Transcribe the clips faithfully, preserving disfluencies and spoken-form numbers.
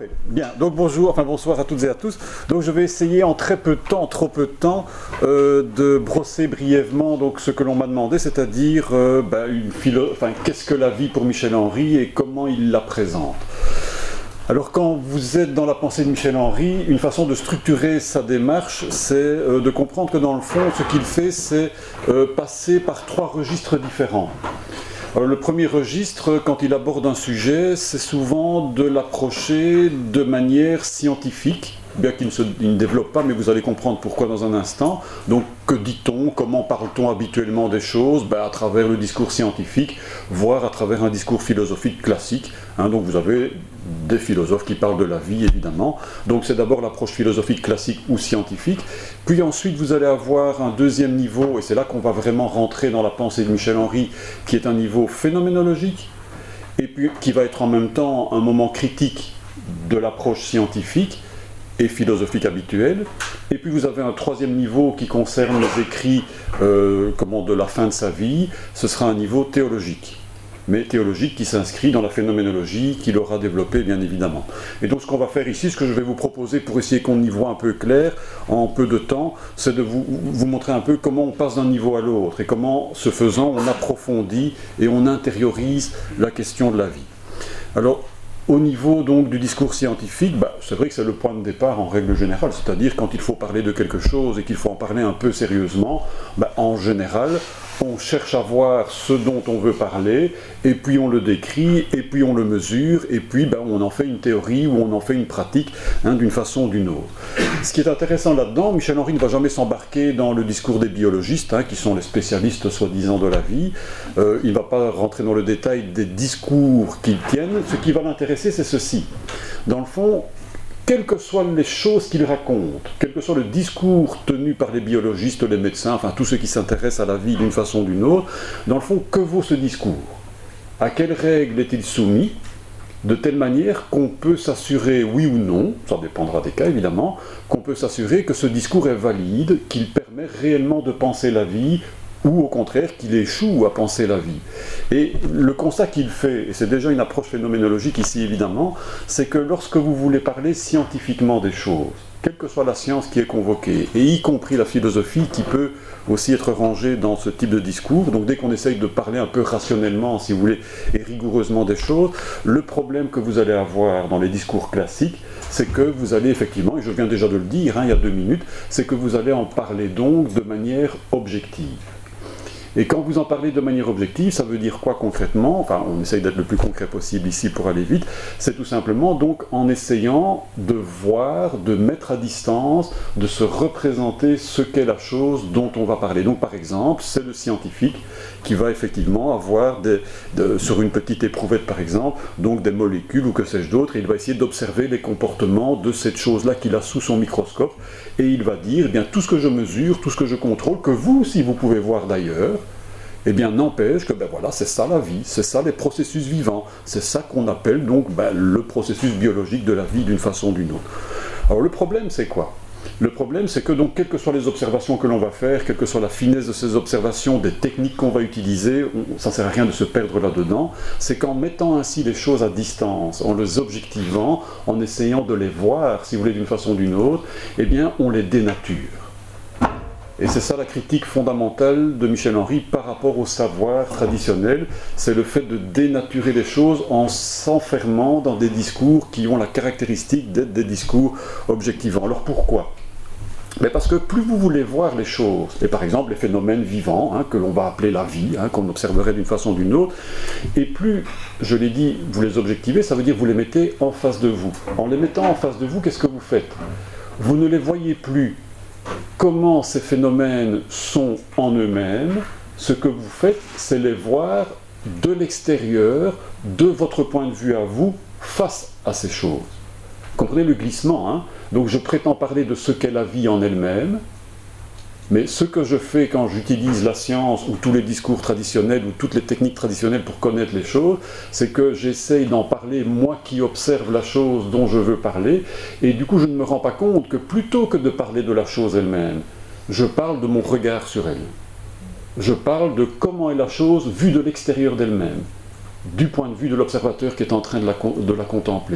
Parfait. Bien, donc bonjour, enfin bonsoir à toutes et à tous. Donc je vais essayer en très peu de temps, trop peu de temps, euh, de brosser brièvement donc, ce que l'on m'a demandé, c'est-à-dire euh, bah, une philo... enfin, qu'est-ce que la vie pour Michel Henry et comment il la présente. Alors quand vous êtes dans la pensée de Michel Henry, une façon de structurer sa démarche, c'est euh, de comprendre que dans le fond, ce qu'il fait, c'est euh, passer par trois registres différents. Alors, le premier registre, quand il aborde un sujet, c'est souvent de l'approcher de manière scientifique, bien qu'il ne, se, il ne développe pas, mais vous allez comprendre pourquoi dans un instant. Donc, que dit-on, comment parle-t-on habituellement des choses? Ben, à travers le discours scientifique, voire à travers un discours philosophique classique. Hein, donc, vous avez des philosophes qui parlent de la vie, évidemment. Donc, c'est d'abord l'approche philosophique classique ou scientifique. Puis ensuite, vous allez avoir un deuxième niveau, et c'est là qu'on va vraiment rentrer dans la pensée de Michel Henry, qui est un niveau phénoménologique, et puis qui va être en même temps un moment critique de l'approche scientifique et philosophique habituelle. Et puis vous avez un troisième niveau qui concerne les écrits euh, comment, de la fin de sa vie. Ce sera un niveau théologique, mais théologique qui s'inscrit dans la phénoménologie qu'il aura développée bien évidemment. Et donc ce qu'on va faire ici, ce que je vais vous proposer pour essayer qu'on y voit un peu clair en peu de temps, c'est de vous, vous montrer un peu comment on passe d'un niveau à l'autre et comment, ce faisant, on approfondit et on intériorise la question de la vie. Alors, au niveau donc du discours scientifique, bah, c'est vrai que c'est le point de départ en règle générale, c'est-à-dire quand il faut parler de quelque chose et qu'il faut en parler un peu sérieusement, bah, en général, on cherche à voir ce dont on veut parler, et puis on le décrit, et puis on le mesure, et puis bah, on en fait une théorie ou on en fait une pratique hein, d'une façon ou d'une autre. Ce qui est intéressant là-dedans, Michel Henry ne va jamais s'embarquer dans le discours des biologistes, hein, qui sont les spécialistes soi-disant de la vie. Euh, il ne va pas rentrer dans le détail des discours qu'ils tiennent. Ce qui va l'intéresser, c'est ceci. Dans le fond, quelles que soient les choses qu'il raconte, quel que soit le discours tenu par les biologistes, les médecins, enfin tous ceux qui s'intéressent à la vie d'une façon ou d'une autre, dans le fond, que vaut ce discours? À quelles règles est-il soumis? De telle manière qu'on peut s'assurer, oui ou non, ça dépendra des cas évidemment, qu'on peut s'assurer que ce discours est valide, qu'il permet réellement de penser la vie, ou au contraire qu'il échoue à penser la vie. Et le constat qu'il fait, et c'est déjà une approche phénoménologique ici évidemment, c'est que lorsque vous voulez parler scientifiquement des choses, quelle que soit la science qui est convoquée, et y compris la philosophie qui peut aussi être rangée dans ce type de discours, donc dès qu'on essaye de parler un peu rationnellement, si vous voulez, et rigoureusement des choses, le problème que vous allez avoir dans les discours classiques, c'est que vous allez effectivement, et je viens déjà de le dire hein, il y a deux minutes, c'est que vous allez en parler donc de manière objective. Et quand vous en parlez de manière objective, ça veut dire quoi concrètement? Enfin, on essaye d'être le plus concret possible ici pour aller vite. C'est tout simplement donc en essayant de voir, de mettre à distance, de se représenter ce qu'est la chose dont on va parler. Donc par exemple, c'est le scientifique qui va effectivement avoir, des, de, sur une petite éprouvette par exemple, donc des molécules ou que sais-je d'autre, et il va essayer d'observer les comportements de cette chose-là qu'il a sous son microscope, et il va dire, eh bien, tout ce que je mesure, tout ce que je contrôle, que vous aussi vous pouvez voir d'ailleurs, eh bien, n'empêche que, ben voilà, c'est ça la vie, c'est ça les processus vivants, c'est ça qu'on appelle donc ben, le processus biologique de la vie d'une façon ou d'une autre. Alors le problème, c'est quoi? Le problème, c'est que donc, quelles que soient les observations que l'on va faire, quelle que soit la finesse de ces observations, des techniques qu'on va utiliser, on, ça ne sert à rien de se perdre là-dedans, c'est qu'en mettant ainsi les choses à distance, en les objectivant, en essayant de les voir, si vous voulez, d'une façon ou d'une autre, eh bien, on les dénature. Et c'est ça la critique fondamentale de Michel Henry par rapport au savoir traditionnel, c'est le fait de dénaturer les choses en s'enfermant dans des discours qui ont la caractéristique d'être des discours objectivants. Alors pourquoi? Mais parce que plus vous voulez voir les choses, et par exemple les phénomènes vivants, hein, que l'on va appeler la vie, hein, qu'on observerait d'une façon ou d'une autre, et plus, je l'ai dit, vous les objectivez, ça veut dire que vous les mettez en face de vous. En les mettant en face de vous, qu'est-ce que vous faites? Vous ne les voyez plus comment ces phénomènes sont en eux-mêmes. Ce que vous faites, c'est les voir de l'extérieur, de votre point de vue à vous, face à ces choses. Comprenez le glissement, hein? Donc je prétends parler de ce qu'est la vie en elle-même, mais ce que je fais quand j'utilise la science ou tous les discours traditionnels ou toutes les techniques traditionnelles pour connaître les choses, c'est que j'essaye d'en parler, moi qui observe la chose dont je veux parler, et du coup je ne me rends pas compte que plutôt que de parler de la chose elle-même, je parle de mon regard sur elle. Je parle de comment est la chose vue de l'extérieur d'elle-même, du point de vue de l'observateur qui est en train de la, de la contempler.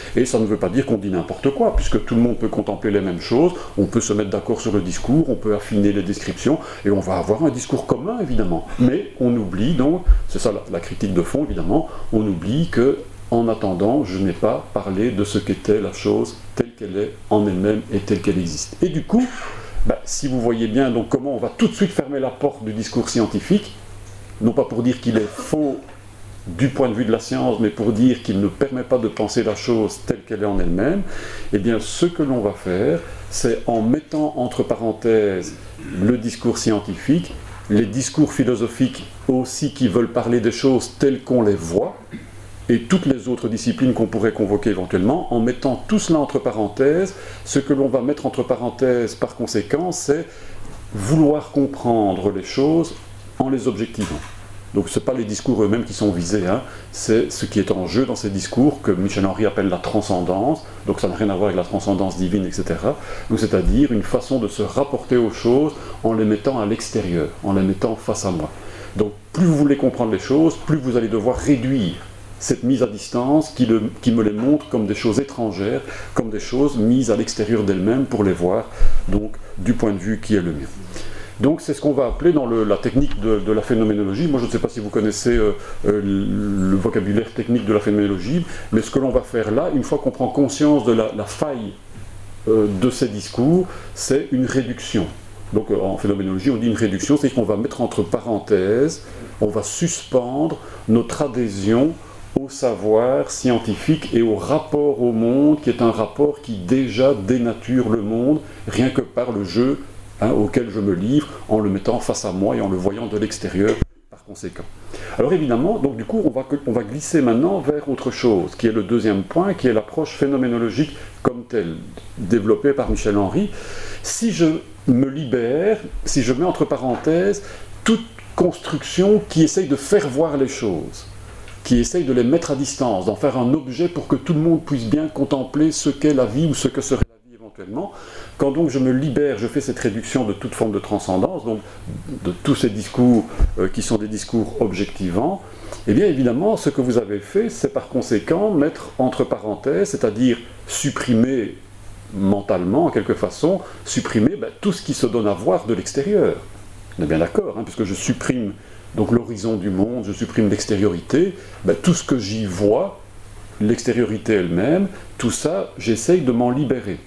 Et ça ne veut pas dire qu'on dit n'importe quoi, puisque tout le monde peut contempler les mêmes choses, on peut se mettre d'accord sur le discours, on peut affiner les descriptions, et on va avoir un discours commun, évidemment. Mais on oublie donc, c'est ça la, la critique de fond, évidemment, on oublie que, en attendant, je n'ai pas parlé de ce qu'était la chose telle qu'elle est en elle-même et telle qu'elle existe. Et du coup, ben, si vous voyez bien donc comment on va tout de suite fermer la porte du discours scientifique, non pas pour dire qu'il est faux du point de vue de la science, mais pour dire qu'il ne permet pas de penser la chose telle qu'elle est en elle-même, eh bien ce que l'on va faire, c'est en mettant entre parenthèses le discours scientifique, les discours philosophiques aussi qui veulent parler des choses telles qu'on les voit, et toutes les autres disciplines qu'on pourrait convoquer éventuellement, en mettant tout cela entre parenthèses, ce que l'on va mettre entre parenthèses par conséquent, c'est vouloir comprendre les choses en les objectivant. Donc ce n'est pas les discours eux-mêmes qui sont visés, hein. C'est ce qui est en jeu dans ces discours que Michel Henry appelle la transcendance, donc ça n'a rien à voir avec la transcendance divine, et cetera. Donc c'est-à-dire une façon de se rapporter aux choses en les mettant à l'extérieur, en les mettant face à moi. Donc plus vous voulez comprendre les choses, plus vous allez devoir réduire cette mise à distance qui, le, qui me les montre comme des choses étrangères, comme des choses mises à l'extérieur d'elles-mêmes pour les voir, donc du point de vue qui est le mien. Donc c'est ce qu'on va appeler dans le, la technique de, de la phénoménologie. Moi je ne sais pas si vous connaissez euh, euh, le vocabulaire technique de la phénoménologie, mais ce que l'on va faire là, une fois qu'on prend conscience de la, la faille euh, de ces discours, c'est une réduction. Donc euh, en phénoménologie on dit une réduction, c'est qu'on va mettre entre parenthèses, on va suspendre notre adhésion au savoir scientifique et au rapport au monde, qui est un rapport qui déjà dénature le monde, rien que par le jeu hein, auquel je me livre, en le mettant face à moi et en le voyant de l'extérieur par conséquent. Alors évidemment, donc du coup, on va, on va glisser maintenant vers autre chose, qui est le deuxième point, qui est l'approche phénoménologique comme telle, développée par Michel Henry. Si je me libère, si je mets entre parenthèses toute construction qui essaye de faire voir les choses, qui essaye de les mettre à distance, d'en faire un objet pour que tout le monde puisse bien contempler ce qu'est la vie ou ce que serait la vie éventuellement. Quand donc je me libère, je fais cette réduction de toute forme de transcendance, donc de tous ces discours euh, qui sont des discours objectivants, eh bien évidemment ce que vous avez fait, c'est par conséquent mettre entre parenthèses, c'est-à-dire supprimer mentalement en quelque façon, supprimer ben, tout ce qui se donne à voir de l'extérieur. On est bien d'accord, hein, puisque je supprime donc l'horizon du monde, je supprime l'extériorité, ben, tout ce que j'y vois, l'extériorité elle-même, tout ça, j'essaye de m'en libérer.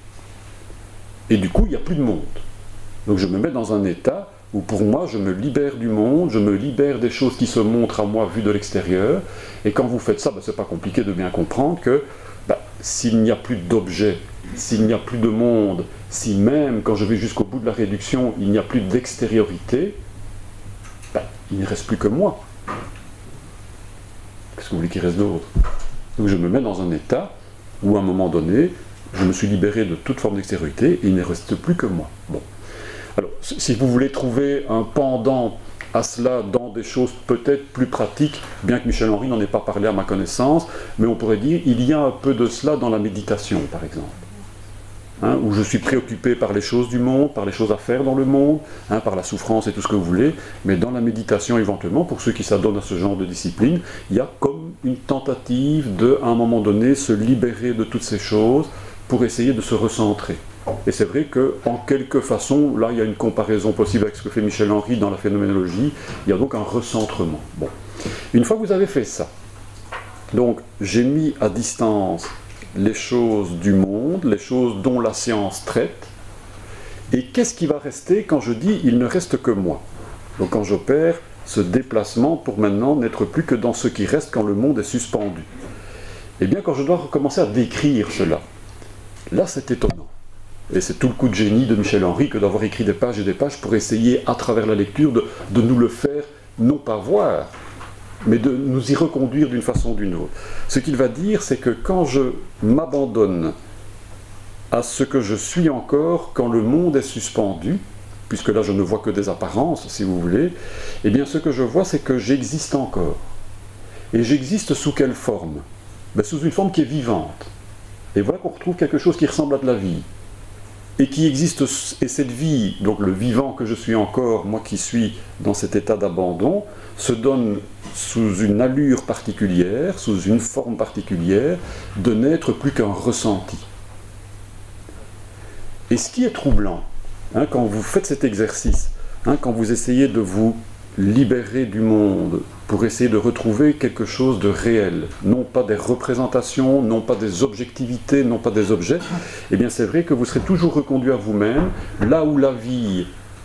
Et du coup, il n'y a plus de monde. Donc je me mets dans un état où pour moi, je me libère du monde, je me libère des choses qui se montrent à moi vues de l'extérieur, et quand vous faites ça, ben, c'est pas compliqué de bien comprendre que ben, s'il n'y a plus d'objets, s'il n'y a plus de monde, si même, quand je vais jusqu'au bout de la réduction, il n'y a plus d'extériorité, ben, il ne reste plus que moi. Qu'est-ce que vous voulez qu'il reste d'autre? Donc je me mets dans un état où, à un moment donné, je me suis libéré de toute forme d'extériorité et il ne reste plus que moi. Bon. Alors, si vous voulez trouver un pendant à cela dans des choses peut-être plus pratiques, bien que Michel Henry n'en ait pas parlé à ma connaissance, mais on pourrait dire il y a un peu de cela dans la méditation, par exemple. Hein, où je suis préoccupé par les choses du monde, par les choses à faire dans le monde, hein, par la souffrance et tout ce que vous voulez, mais dans la méditation éventuellement, pour ceux qui s'adonnent à ce genre de discipline, il y a comme une tentative de, à un moment donné, se libérer de toutes ces choses pour essayer de se recentrer. Et c'est vrai qu'en quelque façon, là il y a une comparaison possible avec ce que fait Michel Henry dans la phénoménologie, il y a donc un recentrement. Bon. Une fois que vous avez fait ça, donc j'ai mis à distance les choses du monde, les choses dont la science traite, et qu'est-ce qui va rester quand je dis « il ne reste que moi ». Donc quand j'opère ce déplacement pour maintenant n'être plus que dans ce qui reste quand le monde est suspendu. Eh bien quand je dois recommencer à décrire cela, là c'est étonnant. Et c'est tout le coup de génie de Michel Henry que d'avoir écrit des pages et des pages pour essayer à travers la lecture de, de nous le faire, non pas voir, mais de nous y reconduire d'une façon ou d'une autre. Ce qu'il va dire, c'est que quand je m'abandonne à ce que je suis encore quand le monde est suspendu, puisque là je ne vois que des apparences, si vous voulez, eh bien ce que je vois, c'est que j'existe encore. Et j'existe sous quelle forme? Ben, sous une forme qui est vivante. Et voilà qu'on retrouve quelque chose qui ressemble à de la vie. et qui existe, et cette vie, donc le vivant que je suis encore, moi qui suis dans cet état d'abandon, se donne sous une allure particulière, sous une forme particulière, de n'être plus qu'un ressenti. Et ce qui est troublant, hein, quand vous faites cet exercice, hein, quand vous essayez de vous libérer du monde pour essayer de retrouver quelque chose de réel, non pas des représentations, non pas des objectivités, non pas des objets, eh bien c'est vrai que vous serez toujours reconduit à vous-même, là où la vie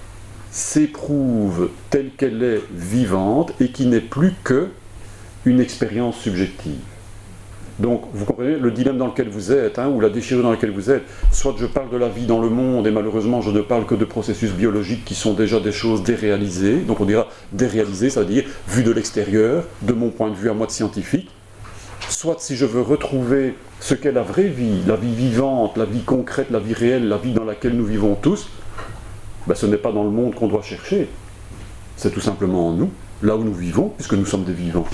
s'éprouve telle qu'elle est vivante et qui n'est plus que une expérience subjective. Donc, vous comprenez le dilemme dans lequel vous êtes, hein, ou la déchirure dans laquelle vous êtes. Soit je parle de la vie dans le monde, et malheureusement je ne parle que de processus biologiques qui sont déjà des choses déréalisées. Donc on dira déréalisées, ça veut dire vu de l'extérieur, de mon point de vue à moi de scientifique. Soit si je veux retrouver ce qu'est la vraie vie, la vie vivante, la vie concrète, la vie réelle, la vie dans laquelle nous vivons tous, ben ce n'est pas dans le monde qu'on doit chercher. C'est tout simplement en nous, là où nous vivons, puisque nous sommes des vivants.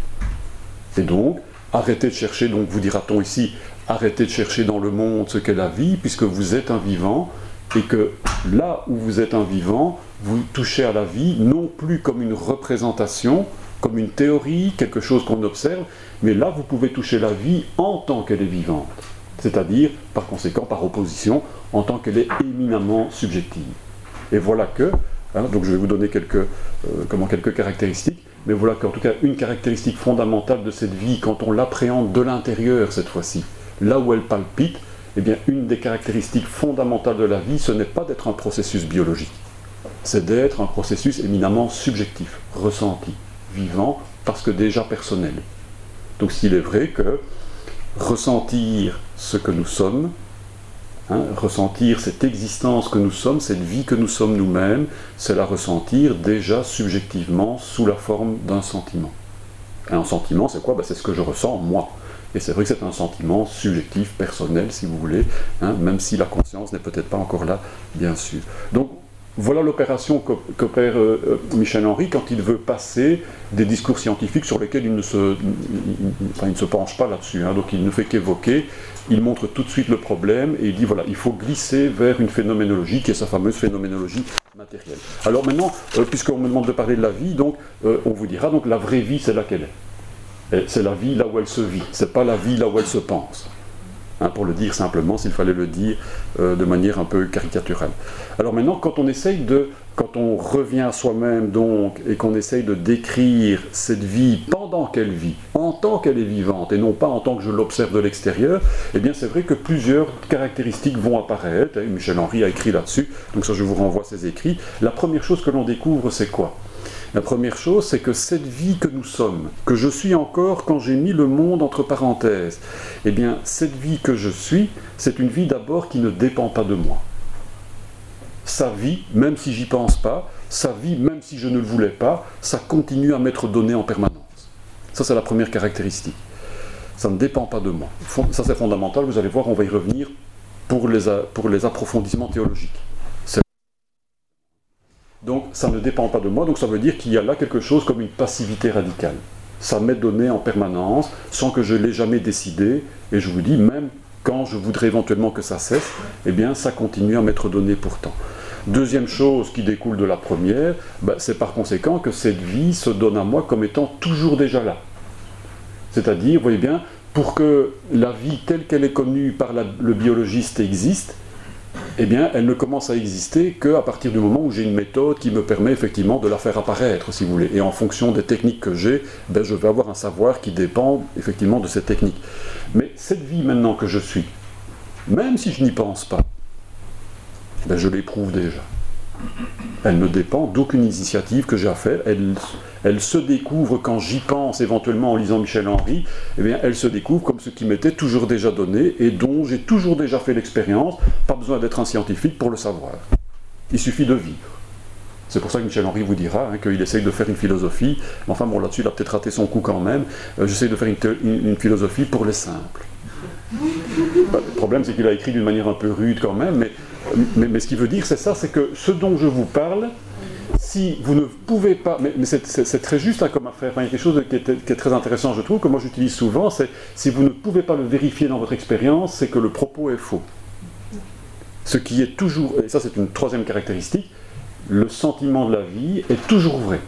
Et donc, arrêtez de chercher, donc vous dira-t-on ici, arrêtez de chercher dans le monde ce qu'est la vie, puisque vous êtes un vivant, et que là où vous êtes un vivant, vous touchez à la vie, non plus comme une représentation, comme une théorie, quelque chose qu'on observe, mais là vous pouvez toucher la vie en tant qu'elle est vivante, c'est-à-dire, par conséquent, par opposition, en tant qu'elle est éminemment subjective. Et voilà que, hein, donc je vais vous donner quelques, euh, comment, quelques caractéristiques, mais voilà qu'en tout cas une caractéristique fondamentale de cette vie, quand on l'appréhende de l'intérieur cette fois-ci, là où elle palpite, eh bien une des caractéristiques fondamentales de la vie, ce n'est pas d'être un processus biologique, c'est d'être un processus éminemment subjectif, ressenti, vivant, parce que déjà personnel. Donc s'il est vrai que ressentir ce que nous sommes, Hein, ressentir cette existence que nous sommes, cette vie que nous sommes nous-mêmes, c'est la ressentir déjà subjectivement sous la forme d'un sentiment. Et un sentiment, c'est quoi? Ben, c'est ce que je ressens moi. Et c'est vrai que c'est un sentiment subjectif, personnel, si vous voulez, hein, même si la conscience n'est peut-être pas encore là, bien sûr. Donc, voilà l'opération qu'opère euh, Michel Henry quand il veut passer des discours scientifiques sur lesquels il ne se, il, enfin, il ne se penche pas là-dessus. Hein, donc il ne fait qu'évoquer, il montre tout de suite le problème et il dit voilà, il faut glisser vers une phénoménologie qui est sa fameuse phénoménologie matérielle. Alors maintenant, euh, puisqu'on me demande de parler de la vie, donc euh, on vous dira donc la vraie vie c'est laquelle est. C'est la vie là où elle se vit, c'est pas la vie là où elle se pense. Hein, pour le dire simplement, s'il fallait le dire euh, de manière un peu caricaturale. Alors maintenant, quand on essaye de, quand on revient à soi-même donc, et qu'on essaye de décrire cette vie pendant qu'elle vit, en tant qu'elle est vivante, et non pas en tant que je l'observe de l'extérieur, eh bien c'est vrai que plusieurs caractéristiques vont apparaître, et Michel Henry a écrit là-dessus, donc ça je vous renvoie ses écrits. La première chose que l'on découvre, c'est quoi ? La première chose, c'est que cette vie que nous sommes, que je suis encore quand j'ai mis le monde entre parenthèses, eh bien, cette vie que je suis, c'est une vie d'abord qui ne dépend pas de moi. Sa vie, même si j'y pense pas, sa vie, même si je ne le voulais pas, ça continue à m'être donné en permanence. Ça, c'est la première caractéristique. Ça ne dépend pas de moi. Ça, c'est fondamental, vous allez voir, on va y revenir pour les, pour les approfondissements théologiques. Donc ça ne dépend pas de moi, donc ça veut dire qu'il y a là quelque chose comme une passivité radicale. Ça m'est donné en permanence, sans que je ne l'ai jamais décidé, et je vous dis, même quand je voudrais éventuellement que ça cesse, eh bien ça continue à m'être donné pourtant. Deuxième chose qui découle de la première, ben, c'est par conséquent que cette vie se donne à moi comme étant toujours déjà là. C'est-à-dire, vous voyez bien, pour que la vie telle qu'elle est connue par la, le biologiste existe, eh bien, elle ne commence à exister qu'à partir du moment où j'ai une méthode qui me permet effectivement de la faire apparaître, si vous voulez. Et en fonction des techniques que j'ai, ben, je vais avoir un savoir qui dépend effectivement de ces techniques. Mais cette vie maintenant que je suis, même si je n'y pense pas, ben, je l'éprouve déjà. Elle ne dépend d'aucune initiative que j'ai à faire. Elle, elle se découvre quand j'y pense, éventuellement en lisant Michel Henry, eh bien, elle se découvre comme ce qui m'était toujours déjà donné et dont j'ai toujours déjà fait l'expérience. Pas besoin d'être un scientifique pour le savoir. Il suffit de vivre. C'est pour ça que Michel Henry vous dira hein, qu'il essaye de faire une philosophie. Enfin bon, là-dessus, il a peut-être raté son coup quand même. Euh, J'essaye de faire une, une, une philosophie pour les simples. Bah, le problème, c'est qu'il a écrit d'une manière un peu rude quand même, mais, mais, mais ce qu'il veut dire, c'est ça, c'est que ce dont je vous parle, si vous ne pouvez pas, mais, mais c'est très juste hein, comme affaire, enfin, il y a quelque chose qui est, qui est très intéressant, je trouve, que moi j'utilise souvent, c'est si vous ne pouvez pas le vérifier dans votre expérience, c'est que le propos est faux. ce qui est toujours, et ça c'est une troisième caractéristique, le sentiment de la vie est toujours vrai.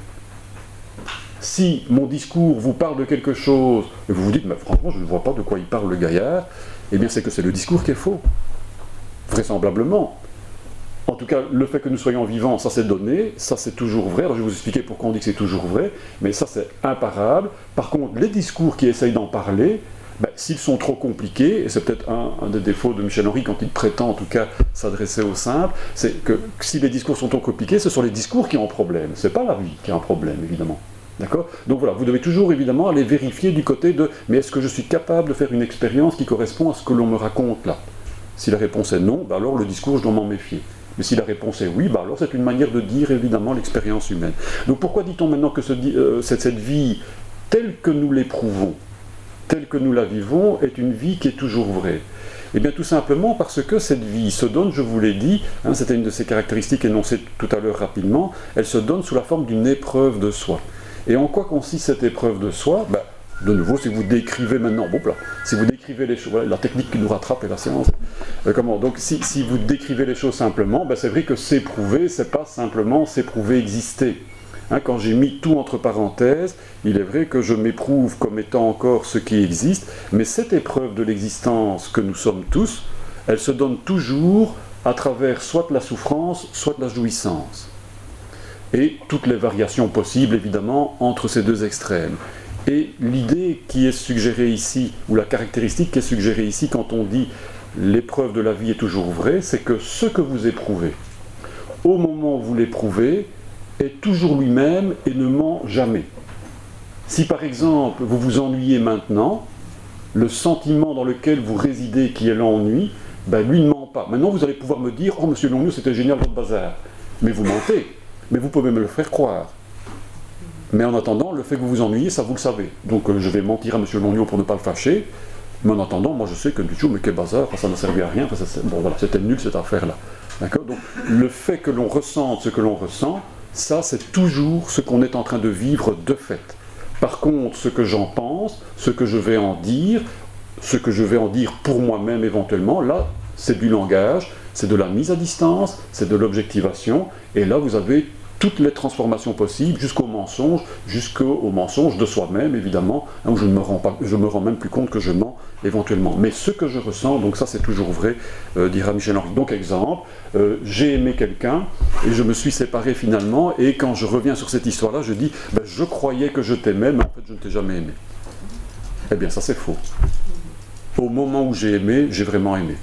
Si mon discours vous parle de quelque chose, et vous vous dites, mais franchement je ne vois pas de quoi il parle le gaillard, eh bien c'est que c'est le discours qui est faux. Vraisemblablement. En tout cas, le fait que nous soyons vivants, ça c'est donné, ça c'est toujours vrai. Alors je vais vous expliquer pourquoi on dit que c'est toujours vrai, mais ça c'est imparable. Par contre, les discours qui essayent d'en parler, ben, s'ils sont trop compliqués, et c'est peut-être un, un des défauts de Michel Henry quand il prétend en tout cas s'adresser aux simples, c'est que si les discours sont trop compliqués, ce sont les discours qui ont un problème, c'est pas la vie qui a un problème évidemment. D'accord ? Donc voilà, vous devez toujours évidemment aller vérifier du côté de mais est-ce que je suis capable de faire une expérience qui correspond à ce que l'on me raconte là ? Si la réponse est non, ben alors le discours je dois m'en méfier. Mais si la réponse est oui, ben alors c'est une manière de dire évidemment l'expérience humaine. Donc pourquoi dit-on maintenant que ce, euh, cette, cette vie telle que nous l'éprouvons, telle que nous la vivons, est une vie qui est toujours vraie ? Eh bien tout simplement parce que cette vie se donne, je vous l'ai dit, hein, c'était une de ces caractéristiques énoncées tout à l'heure rapidement, elle se donne sous la forme d'une épreuve de soi. Et en quoi consiste cette épreuve de soi ? Ben, de nouveau, si vous décrivez maintenant, bon, là, si vous décrivez les choses, voilà, la technique qui nous rattrape est la science. Euh, comment ? Donc, si, si vous décrivez les choses simplement, ben, c'est vrai que s'éprouver, c'est pas simplement s'éprouver exister. Hein, quand j'ai mis tout entre parenthèses, il est vrai que je m'éprouve comme étant encore ce qui existe, mais cette épreuve de l'existence que nous sommes tous, elle se donne toujours à travers soit la souffrance, soit la jouissance. Et toutes les variations possibles, évidemment, entre ces deux extrêmes. Et l'idée qui est suggérée ici, ou la caractéristique qui est suggérée ici quand on dit l'épreuve de la vie est toujours vraie, c'est que ce que vous éprouvez, au moment où vous l'éprouvez, est toujours lui-même et ne ment jamais. Si par exemple vous vous ennuyez maintenant, le sentiment dans lequel vous résidez qui est l'ennui, ben lui ne ment pas. Maintenant vous allez pouvoir me dire « Oh monsieur Longnou, c'était génial votre bazar ». Mais vous mentez, mais vous pouvez me le faire croire. Mais en attendant, le fait que vous vous ennuyez, ça vous le savez. Donc euh, je vais mentir à M. Longnou pour ne pas le fâcher, mais en attendant, moi je sais que du tout, mais quel bazar, ça n'a servi à rien, ça, ça, bon voilà, c'était nul cette affaire-là. D'accord ? Donc le fait que l'on ressente ce que l'on ressent, ça c'est toujours ce qu'on est en train de vivre de fait. Par contre, ce que j'en pense, ce que je vais en dire, ce que je vais en dire pour moi-même éventuellement, là c'est du langage, c'est de la mise à distance, c'est de l'objectivation, et là vous avez toutes les transformations possibles, jusqu'au mensonge, jusqu'au mensonge de soi-même, évidemment, hein, où je ne me rends pas, je me rends même plus compte que je mens éventuellement. Mais ce que je ressens, donc ça c'est toujours vrai, euh, dira Michel Henry. Donc exemple, euh, j'ai aimé quelqu'un, et je me suis séparé finalement, et quand je reviens sur cette histoire-là, je dis, ben, je croyais que je t'aimais, mais en fait je ne t'ai jamais aimé. Eh bien ça c'est faux. Au moment où j'ai aimé, j'ai vraiment aimé.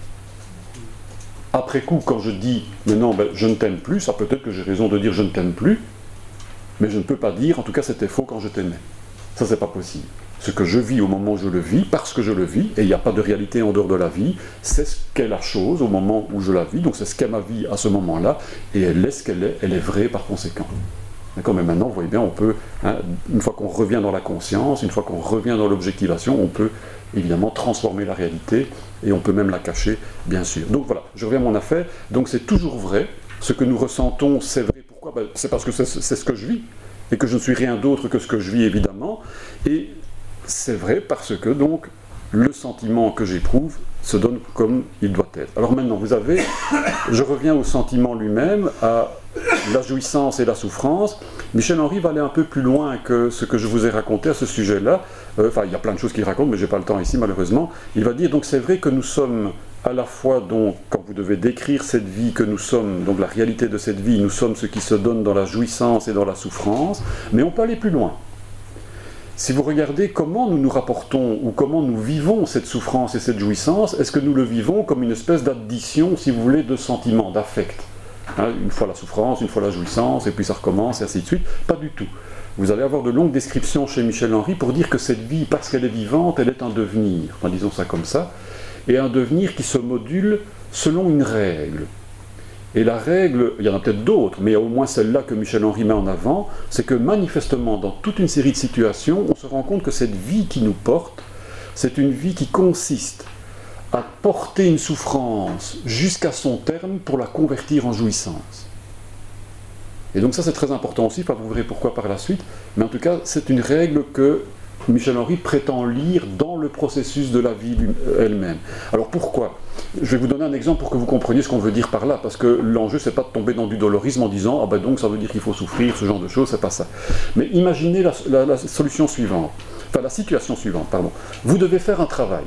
Après coup, quand je dis « mais non, ben, je ne t'aime plus », ça peut-être que j'ai raison de dire « je ne t'aime plus », mais je ne peux pas dire « en tout cas c'était faux quand je t'aimais ». Ça, c'est pas possible. Ce que je vis au moment où je le vis, parce que je le vis, et il n'y a pas de réalité en dehors de la vie, c'est ce qu'est la chose au moment où je la vis, donc c'est ce qu'est ma vie à ce moment-là, et elle est ce qu'elle est, elle est vraie par conséquent. D'accord ? Mais maintenant, vous voyez bien, on peut, hein, une fois qu'on revient dans la conscience, une fois qu'on revient dans l'objectivation, on peut évidemment transformer la réalité, et on peut même la cacher, bien sûr. Donc voilà, je reviens à mon affaire. Donc c'est toujours vrai, ce que nous ressentons, c'est vrai. Pourquoi ? Ben, c'est parce que c'est, c'est ce que je vis, et que je ne suis rien d'autre que ce que je vis, évidemment. Et c'est vrai parce que, donc, le sentiment que j'éprouve se donne comme il doit être. Alors maintenant, vous avez, je reviens au sentiment lui-même, à la jouissance et la souffrance. Michel Henry va aller un peu plus loin que ce que je vous ai raconté à ce sujet-là. Euh, enfin, il y a plein de choses qu'il raconte, mais je n'ai pas le temps ici, malheureusement. Il va dire, donc c'est vrai que nous sommes à la fois, donc, quand vous devez décrire cette vie que nous sommes, donc la réalité de cette vie, nous sommes ce qui se donne dans la jouissance et dans la souffrance, mais on peut aller plus loin. Si vous regardez comment nous nous rapportons ou comment nous vivons cette souffrance et cette jouissance, est-ce que nous le vivons comme une espèce d'addition, si vous voulez, de sentiments, d'affect, hein, une fois la souffrance, une fois la jouissance, et puis ça recommence, et ainsi de suite? Pas du tout. Vous allez avoir de longues descriptions chez Michel Henry pour dire que cette vie, parce qu'elle est vivante, elle est un devenir, enfin, disons ça comme ça, et un devenir qui se module selon une règle. Et la règle, il y en a peut-être d'autres, mais il y a au moins celle-là que Michel Henry met en avant, c'est que manifestement, dans toute une série de situations, on se rend compte que cette vie qui nous porte, c'est une vie qui consiste à porter une souffrance jusqu'à son terme pour la convertir en jouissance. Et donc ça c'est très important aussi, enfin, vous verrez pourquoi par la suite, mais en tout cas c'est une règle que Michel Henry prétend lire dans le processus de la vie elle-même. Alors pourquoi ? Je vais vous donner un exemple pour que vous compreniez ce qu'on veut dire par là, parce que l'enjeu, c'est pas de tomber dans du dolorisme en disant « Ah ben donc ça veut dire qu'il faut souffrir, ce genre de choses, c'est pas ça. » Mais imaginez la, la, la solution suivante, enfin la situation suivante, pardon. Vous devez faire un travail.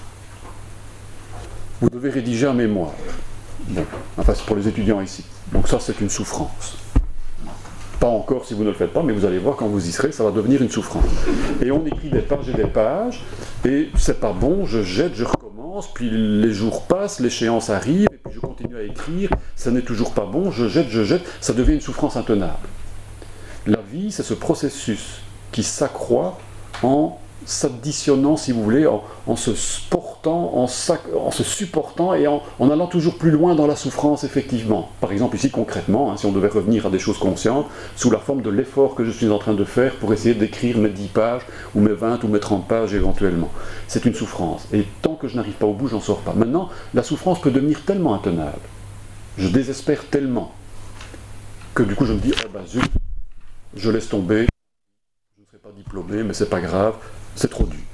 Vous devez rédiger un mémoire. Bon, enfin c'est pour les étudiants ici. Donc ça, c'est une souffrance. Pas encore si vous ne le faites pas, mais vous allez voir quand vous y serez, ça va devenir une souffrance. Et on écrit des pages et des pages, et c'est pas bon, je jette, je recommence, puis les jours passent, l'échéance arrive, et puis je continue à écrire, ça n'est toujours pas bon, je jette, je jette, ça devient une souffrance intenable. La vie, c'est ce processus qui s'accroît en s'additionnant, si vous voulez, en, en se portant, en, en se supportant et en, en allant toujours plus loin dans la souffrance, effectivement. Par exemple, ici, concrètement, hein, si on devait revenir à des choses conscientes, sous la forme de l'effort que je suis en train de faire pour essayer d'écrire mes dix pages, ou mes vingt, ou mes trente pages, éventuellement. C'est une souffrance. Et tant que je n'arrive pas au bout, j'en sors pas. Maintenant, la souffrance peut devenir tellement intenable, je désespère tellement, que du coup, je me dis, ah ben zut, je laisse tomber, je ne serai pas diplômé, mais c'est pas grave, c'est trop dur.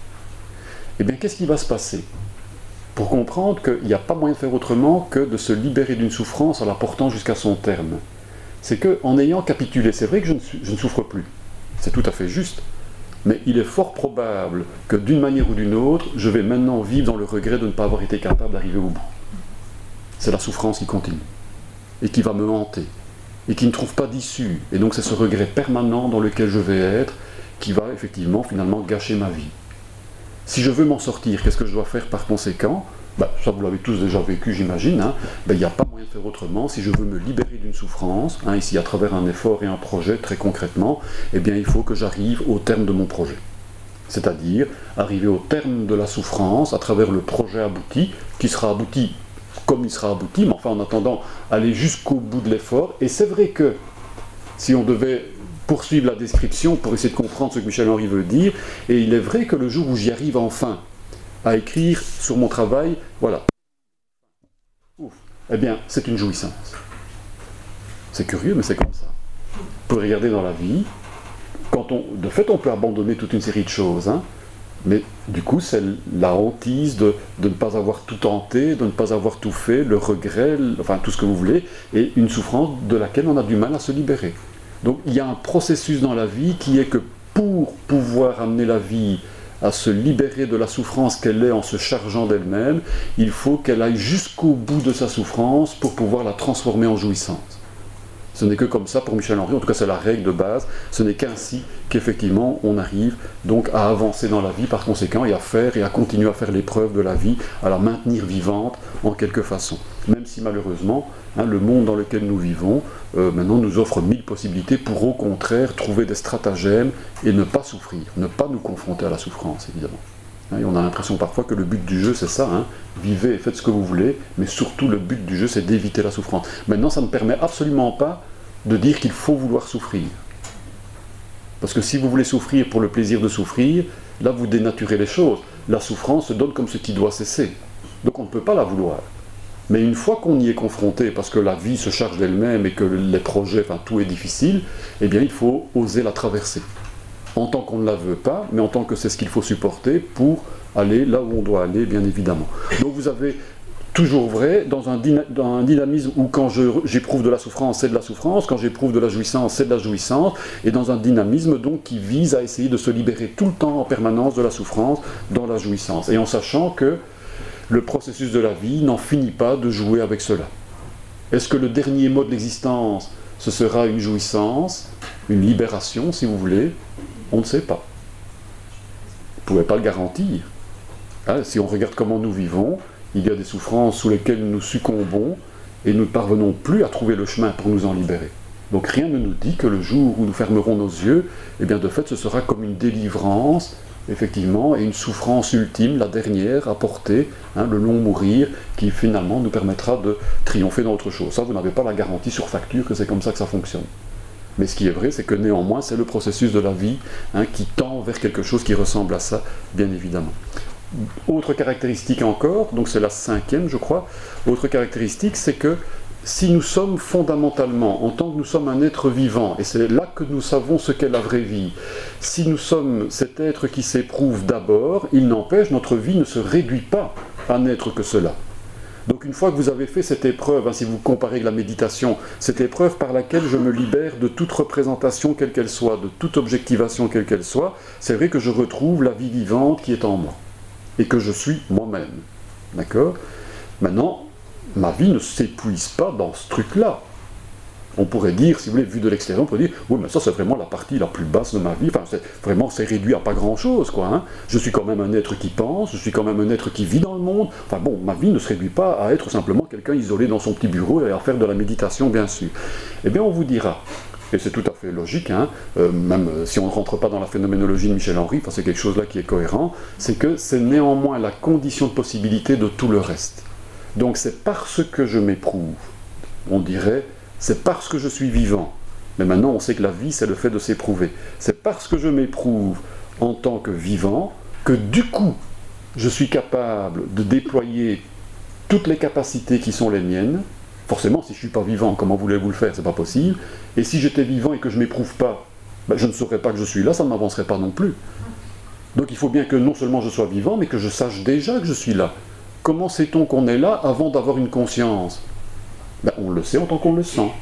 Eh bien, qu'est-ce qui va se passer? Pour comprendre qu'il n'y a pas moyen de faire autrement que de se libérer d'une souffrance en la portant jusqu'à son terme. C'est qu'en ayant capitulé, c'est vrai que je ne, je ne souffre plus, c'est tout à fait juste, mais il est fort probable que d'une manière ou d'une autre, je vais maintenant vivre dans le regret de ne pas avoir été capable d'arriver au bout. C'est la souffrance qui continue, et qui va me hanter, et qui ne trouve pas d'issue. Et donc c'est ce regret permanent dans lequel je vais être, qui va effectivement, finalement, gâcher ma vie. Si je veux m'en sortir, qu'est-ce que je dois faire par conséquent? Ben, ça vous l'avez tous déjà vécu, j'imagine. Hein. Ben, il n'y a pas moyen de faire autrement. Si je veux me libérer d'une souffrance, hein, ici à travers un effort et un projet, très concrètement, eh bien il faut que j'arrive au terme de mon projet. C'est-à-dire arriver au terme de la souffrance à travers le projet abouti, qui sera abouti comme il sera abouti, mais enfin en attendant, aller jusqu'au bout de l'effort. Et c'est vrai que si on devait poursuivre la description pour essayer de comprendre ce que Michel Henry veut dire, et il est vrai que le jour où j'y arrive enfin à écrire sur mon travail, voilà, ouf, eh bien c'est une jouissance. C'est curieux, mais c'est comme ça. Vous pouvez regarder dans la vie, quand on, de fait on peut abandonner toute une série de choses, hein, mais du coup c'est la hantise de, de ne pas avoir tout tenté, de ne pas avoir tout fait, le regret, enfin tout ce que vous voulez, et une souffrance de laquelle on a du mal à se libérer. Donc il y a un processus dans la vie qui est que pour pouvoir amener la vie à se libérer de la souffrance qu'elle est en se chargeant d'elle-même, il faut qu'elle aille jusqu'au bout de sa souffrance pour pouvoir la transformer en jouissance. Ce n'est que comme ça pour Michel Henry, en tout cas c'est la règle de base, ce n'est qu'ainsi qu'effectivement on arrive donc à avancer dans la vie par conséquent et à faire et à continuer à faire l'épreuve de la vie, à la maintenir vivante en quelque façon. Même si malheureusement, hein, le monde dans lequel nous vivons euh, maintenant nous offre mille possibilités pour au contraire trouver des stratagèmes et ne pas souffrir, ne pas nous confronter à la souffrance évidemment. Et on a l'impression parfois que le but du jeu c'est ça, hein, vivez et faites ce que vous voulez, mais surtout le but du jeu c'est d'éviter la souffrance. Maintenant ça ne permet absolument pas de dire qu'il faut vouloir souffrir. Parce que si vous voulez souffrir pour le plaisir de souffrir, là vous dénaturez les choses. La souffrance se donne comme ce qui doit cesser. Donc on ne peut pas la vouloir. Mais une fois qu'on y est confronté, parce que la vie se charge d'elle-même et que les projets, enfin tout est difficile, eh bien il faut oser la traverser. En tant qu'on ne la veut pas, mais en tant que c'est ce qu'il faut supporter pour aller là où on doit aller, bien évidemment. Donc vous avez toujours vrai, dans un, dyna dans un dynamisme où quand j'éprouve de la souffrance, c'est de la souffrance, quand j'éprouve de la jouissance, c'est de la jouissance, et dans un dynamisme donc qui vise à essayer de se libérer tout le temps en permanence de la souffrance dans la jouissance, et en sachant que le processus de la vie n'en finit pas de jouer avec cela. Est-ce que le dernier mot de l'existence, ce sera une jouissance, une libération si vous voulez? On ne sait pas. Vous ne pouvez pas le garantir. Hein, si on regarde comment nous vivons, il y a des souffrances sous lesquelles nous succombons et nous ne parvenons plus à trouver le chemin pour nous en libérer. Donc rien ne nous dit que le jour où nous fermerons nos yeux, eh bien de fait ce sera comme une délivrance, effectivement, et une souffrance ultime, la dernière, à porter, hein, le long mourir, qui finalement nous permettra de triompher dans autre chose. Ça, vous n'avez pas la garantie sur facture que c'est comme ça que ça fonctionne. Mais ce qui est vrai, c'est que néanmoins, c'est le processus de la vie hein, qui tend vers quelque chose qui ressemble à ça, bien évidemment. Autre caractéristique encore, donc c'est la cinquième je crois, autre caractéristique c'est que si nous sommes fondamentalement, en tant que nous sommes un être vivant, et c'est là que nous savons ce qu'est la vraie vie, si nous sommes cet être qui s'éprouve d'abord, il n'empêche, notre vie ne se réduit pas à n'être que cela. Donc une fois que vous avez fait cette épreuve, hein, si vous comparez avec la méditation, cette épreuve par laquelle je me libère de toute représentation quelle qu'elle soit, de toute objectivation quelle qu'elle soit, c'est vrai que je retrouve la vie vivante qui est en moi, et que je suis moi-même. D'accord ? Maintenant, ma vie ne s'épuise pas dans ce truc-là. On pourrait dire, si vous voulez, vu de l'extérieur, on pourrait dire, oui, mais ça c'est vraiment la partie la plus basse de ma vie, enfin, c'est, vraiment c'est réduit à pas grand-chose, quoi. Hein. Je suis quand même un être qui pense, je suis quand même un être qui vit dans le monde, enfin bon, ma vie ne se réduit pas à être simplement quelqu'un isolé dans son petit bureau et à faire de la méditation, bien sûr. Eh bien, on vous dira, et c'est tout à fait logique, hein, euh, même si on ne rentre pas dans la phénoménologie de Michel Henry, enfin, c'est quelque chose là qui est cohérent, c'est que c'est néanmoins la condition de possibilité de tout le reste. Donc c'est parce que je m'éprouve, on dirait, c'est parce que je suis vivant. Mais maintenant, on sait que la vie, c'est le fait de s'éprouver. C'est parce que je m'éprouve en tant que vivant que du coup, je suis capable de déployer toutes les capacités qui sont les miennes. Forcément, si je ne suis pas vivant, comment voulez-vous le faire? C'est pas possible. Et si j'étais vivant et que je ne m'éprouve pas, ben, je ne saurais pas que je suis là, ça ne m'avancerait pas non plus. Donc il faut bien que non seulement je sois vivant, mais que je sache déjà que je suis là. Comment sait-on qu'on est là avant d'avoir une conscience? Ben, on le sait en tant qu'on le sent.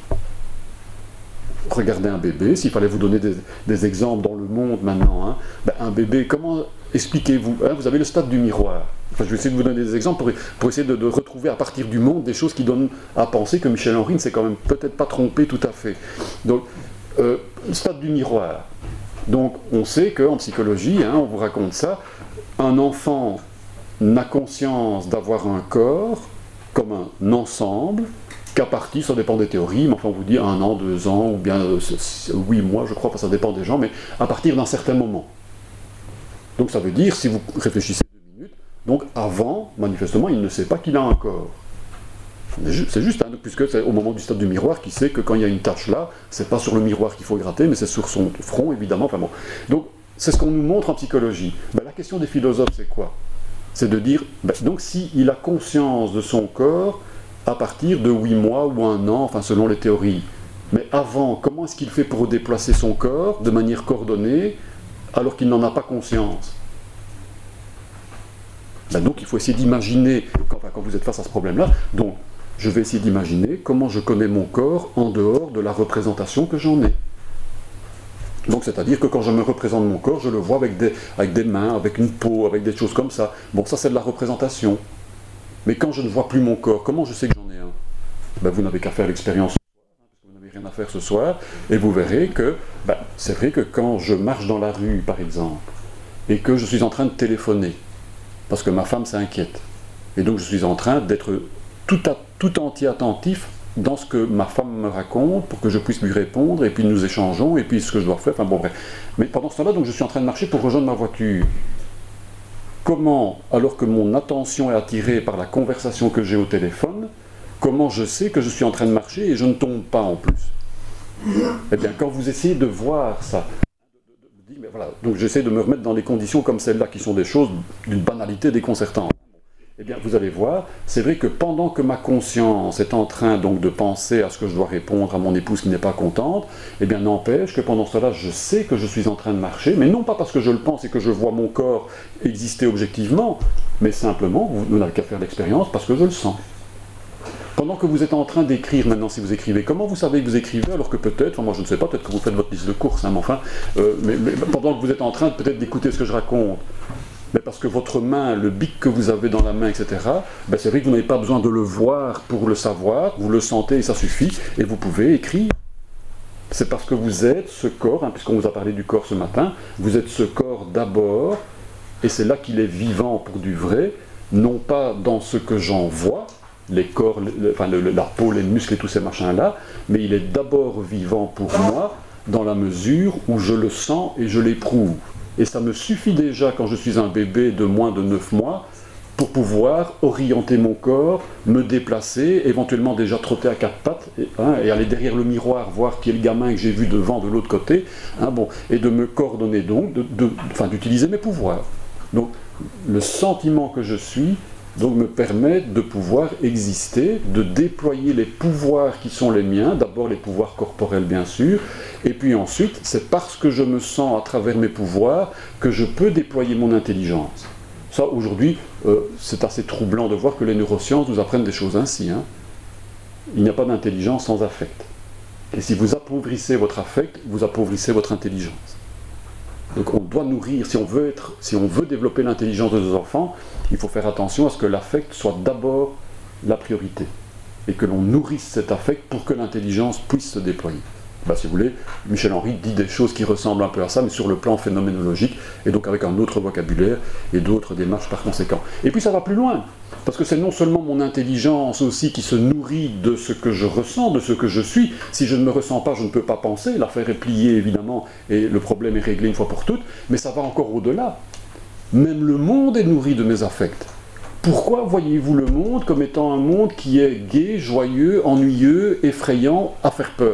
Regardez un bébé, s'il fallait vous donner des, des exemples dans le monde maintenant, hein, ben, un bébé, comment expliquez-vous hein, vous avez le stade du miroir. Enfin, je vais essayer de vous donner des exemples pour, pour essayer de, de retrouver à partir du monde des choses qui donnent à penser que Michel Henry ne s'est quand même peut-être pas trompé tout à fait. Donc, euh, stade du miroir. Donc, on sait qu'en psychologie, hein, on vous raconte ça, un enfant n'a conscience d'avoir un corps comme un ensemble, qu'à partir, ça dépend des théories, mais enfin on vous dit un an, deux ans, ou bien euh, huit mois, je crois, enfin, ça dépend des gens, mais à partir d'un certain moment. Donc ça veut dire, si vous réfléchissez deux minutes, donc avant, manifestement, il ne sait pas qu'il a un corps. C'est juste, hein, puisque c'est au moment du stade du miroir qu'il sait que quand il y a une tache là, c'est pas sur le miroir qu'il faut gratter, mais c'est sur son front, évidemment. Enfin bon. Donc c'est ce qu'on nous montre en psychologie. Ben, la question des philosophes, c'est quoi? C'est de dire, ben, donc s'il a conscience de son corps, à partir de huit mois ou un an, enfin selon les théories. Mais avant, comment est-ce qu'il fait pour déplacer son corps de manière coordonnée alors qu'il n'en a pas conscience? Ben donc il faut essayer d'imaginer, quand, enfin, quand vous êtes face à ce problème-là, donc je vais essayer d'imaginer comment je connais mon corps en dehors de la représentation que j'en ai. Donc c'est-à-dire que quand je me représente mon corps, je le vois avec des, avec des mains, avec une peau, avec des choses comme ça. Bon, ça c'est de la représentation. Mais quand je ne vois plus mon corps, comment je sais que j'en ai un? Ben, vous n'avez qu'à faire l'expérience ce soir, hein, parce que vous n'avez rien à faire ce soir, et vous verrez que ben, c'est vrai que quand je marche dans la rue, par exemple, et que je suis en train de téléphoner, parce que ma femme s'inquiète, et donc je suis en train d'être tout, à, tout entier attentif dans ce que ma femme me raconte, pour que je puisse lui répondre, et puis nous échangeons, et puis ce que je dois faire, enfin bon bref. Mais pendant ce temps-là, donc, je suis en train de marcher pour rejoindre ma voiture. Comment, alors que mon attention est attirée par la conversation que j'ai au téléphone, comment je sais que je suis en train de marcher et je ne tombe pas en plus? Eh bien, quand vous essayez de voir ça, de, de, de, de, voilà, donc j'essaie de me remettre dans des conditions comme celles-là, qui sont des choses d'une banalité déconcertante. Eh bien, vous allez voir, c'est vrai que pendant que ma conscience est en train donc de penser à ce que je dois répondre à mon épouse qui n'est pas contente, eh bien, n'empêche que pendant cela, je sais que je suis en train de marcher, mais non pas parce que je le pense et que je vois mon corps exister objectivement, mais simplement, vous, vous n'avez qu'à faire l'expérience parce que je le sens. Pendant que vous êtes en train d'écrire, maintenant, si vous écrivez, comment vous savez que vous écrivez alors que peut-être, enfin moi je ne sais pas, peut-être que vous faites votre liste de courses, hein, mais enfin, euh, mais, mais pendant que vous êtes en train peut-être d'écouter ce que je raconte, mais parce que votre main, le bic que vous avez dans la main, et cetera, ben c'est vrai que vous n'avez pas besoin de le voir pour le savoir, vous le sentez et ça suffit, et vous pouvez écrire. C'est parce que vous êtes ce corps, hein, puisqu'on vous a parlé du corps ce matin, vous êtes ce corps d'abord, et c'est là qu'il est vivant pour du vrai, non pas dans ce que j'en vois, les corps, le, enfin le, la peau, les muscles et tous ces machins-là, mais il est d'abord vivant pour moi, dans la mesure où je le sens et je l'éprouve. Et ça me suffit déjà, quand je suis un bébé de moins de neuf mois, pour pouvoir orienter mon corps, me déplacer, éventuellement déjà trotter à quatre pattes, et, hein, et aller derrière le miroir, voir qui est le gamin que j'ai vu devant, de l'autre côté, hein, bon, et de me coordonner donc, de, de, enfin, d'utiliser mes pouvoirs. Donc, le sentiment que je suis, donc, me permet de pouvoir exister, de déployer les pouvoirs qui sont les miens, d'abord les pouvoirs corporels bien sûr, et puis ensuite, c'est parce que je me sens à travers mes pouvoirs que je peux déployer mon intelligence. Ça, aujourd'hui, euh, c'est assez troublant de voir que les neurosciences nous apprennent des choses ainsi. Hein. Il n'y a pas d'intelligence sans affect. Et si vous appauvrissez votre affect, vous appauvrissez votre intelligence. Donc on doit nourrir, si on veut, être, si on veut développer l'intelligence de nos enfants, il faut faire attention à ce que l'affect soit d'abord la priorité. Et que l'on nourrisse cet affect pour que l'intelligence puisse se déployer. Ben, si vous voulez, Michel Henry dit des choses qui ressemblent un peu à ça, mais sur le plan phénoménologique, et donc avec un autre vocabulaire et d'autres démarches par conséquent. Et puis ça va plus loin, parce que c'est non seulement mon intelligence aussi qui se nourrit de ce que je ressens, de ce que je suis. Si je ne me ressens pas, je ne peux pas penser, l'affaire est pliée évidemment, et le problème est réglé une fois pour toutes, mais ça va encore au-delà. Même le monde est nourri de mes affects. Pourquoi voyez-vous le monde comme étant un monde qui est gai, joyeux, ennuyeux, effrayant, à faire peur ?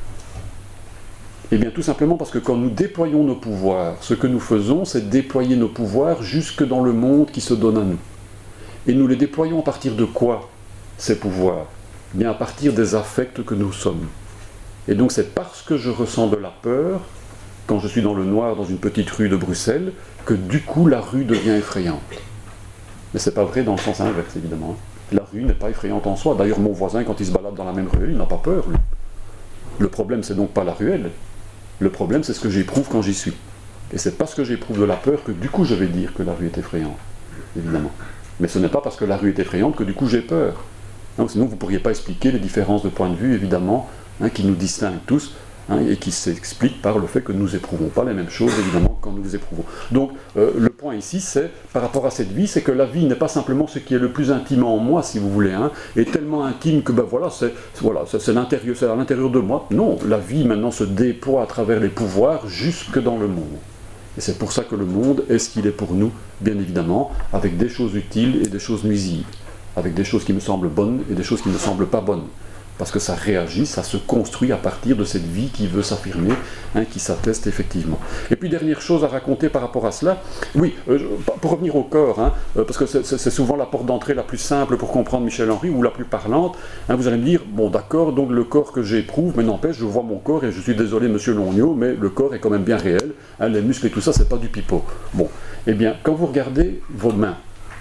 Eh bien tout simplement parce que quand nous déployons nos pouvoirs, ce que nous faisons, c'est déployer nos pouvoirs jusque dans le monde qui se donne à nous. Et nous les déployons à partir de quoi, ces pouvoirs ? Eh bien à partir des affects que nous sommes. Et donc c'est parce que je ressens de la peur, quand je suis dans le noir dans une petite rue de Bruxelles, que du coup la rue devient effrayante. Mais c'est pas vrai dans le sens inverse évidemment. La rue n'est pas effrayante en soi. D'ailleurs mon voisin quand il se balade dans la même ruelle, il n'a pas peur lui. Le problème c'est donc pas la ruelle. Le problème, c'est ce que j'éprouve quand j'y suis. Et c'est parce que j'éprouve de la peur que du coup je vais dire que la rue est effrayante, évidemment. Mais ce n'est pas parce que la rue est effrayante que du coup j'ai peur. Non, sinon vous ne pourriez pas expliquer les différences de point de vue, évidemment, hein, qui nous distinguent tous, hein, et qui s'expliquent par le fait que nous n'éprouvons pas les mêmes choses, évidemment, quand nous les éprouvons. Donc, euh, le point ici, c'est, par rapport à cette vie, c'est que la vie n'est pas simplement ce qui est le plus intime en moi, si vous voulez, hein, et tellement intime que, ben voilà, c'est voilà, c'est l'intérieur, c'est à l'intérieur de moi. Non, la vie, maintenant, se déploie à travers les pouvoirs jusque dans le monde. Et c'est pour ça que le monde est ce qu'il est pour nous, bien évidemment, avec des choses utiles et des choses nuisibles, avec des choses qui me semblent bonnes et des choses qui ne me semblent pas bonnes. Parce que ça réagit, ça se construit à partir de cette vie qui veut s'affirmer, hein, qui s'atteste effectivement. Et puis dernière chose à raconter par rapport à cela, oui, euh, pour revenir au corps, hein, euh, parce que c'est souvent la porte d'entrée la plus simple pour comprendre Michel Henry, ou la plus parlante, hein, vous allez me dire, bon d'accord, donc le corps que j'éprouve, mais n'empêche, je vois mon corps, et je suis désolé monsieur Longniot, mais le corps est quand même bien réel, hein, les muscles et tout ça, c'est pas du pipeau. Bon, eh bien, quand vous regardez vos mains,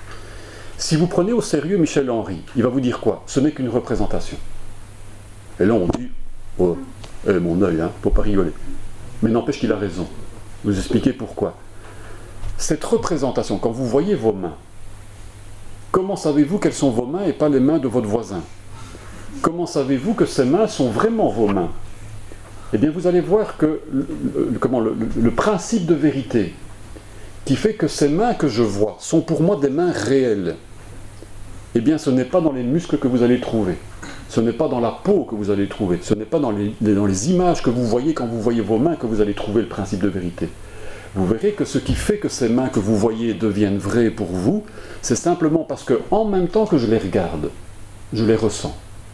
si vous prenez au sérieux Michel Henry, il va vous dire quoi ? Ce n'est qu'une représentation. Et là on dit, oh, eh, mon œil, hein, faut pas rigoler. Mais n'empêche qu'il a raison. Vous expliquez pourquoi. Cette représentation, quand vous voyez vos mains, comment savez-vous quelles sont vos mains et pas les mains de votre voisin ? Comment savez-vous que ces mains sont vraiment vos mains ? Eh bien vous allez voir que le, le, comment, le, le, le principe de vérité qui fait que ces mains que je vois sont pour moi des mains réelles, eh bien ce n'est pas dans les muscles que vous allez trouver. Ce n'est pas dans la peau que vous allez trouver, ce n'est pas dans les, dans les images que vous voyez quand vous voyez vos mains que vous allez trouver le principe de vérité. Vous verrez que ce qui fait que ces mains que vous voyez deviennent vraies pour vous, c'est simplement parce que en même temps que je les regarde, je les ressens.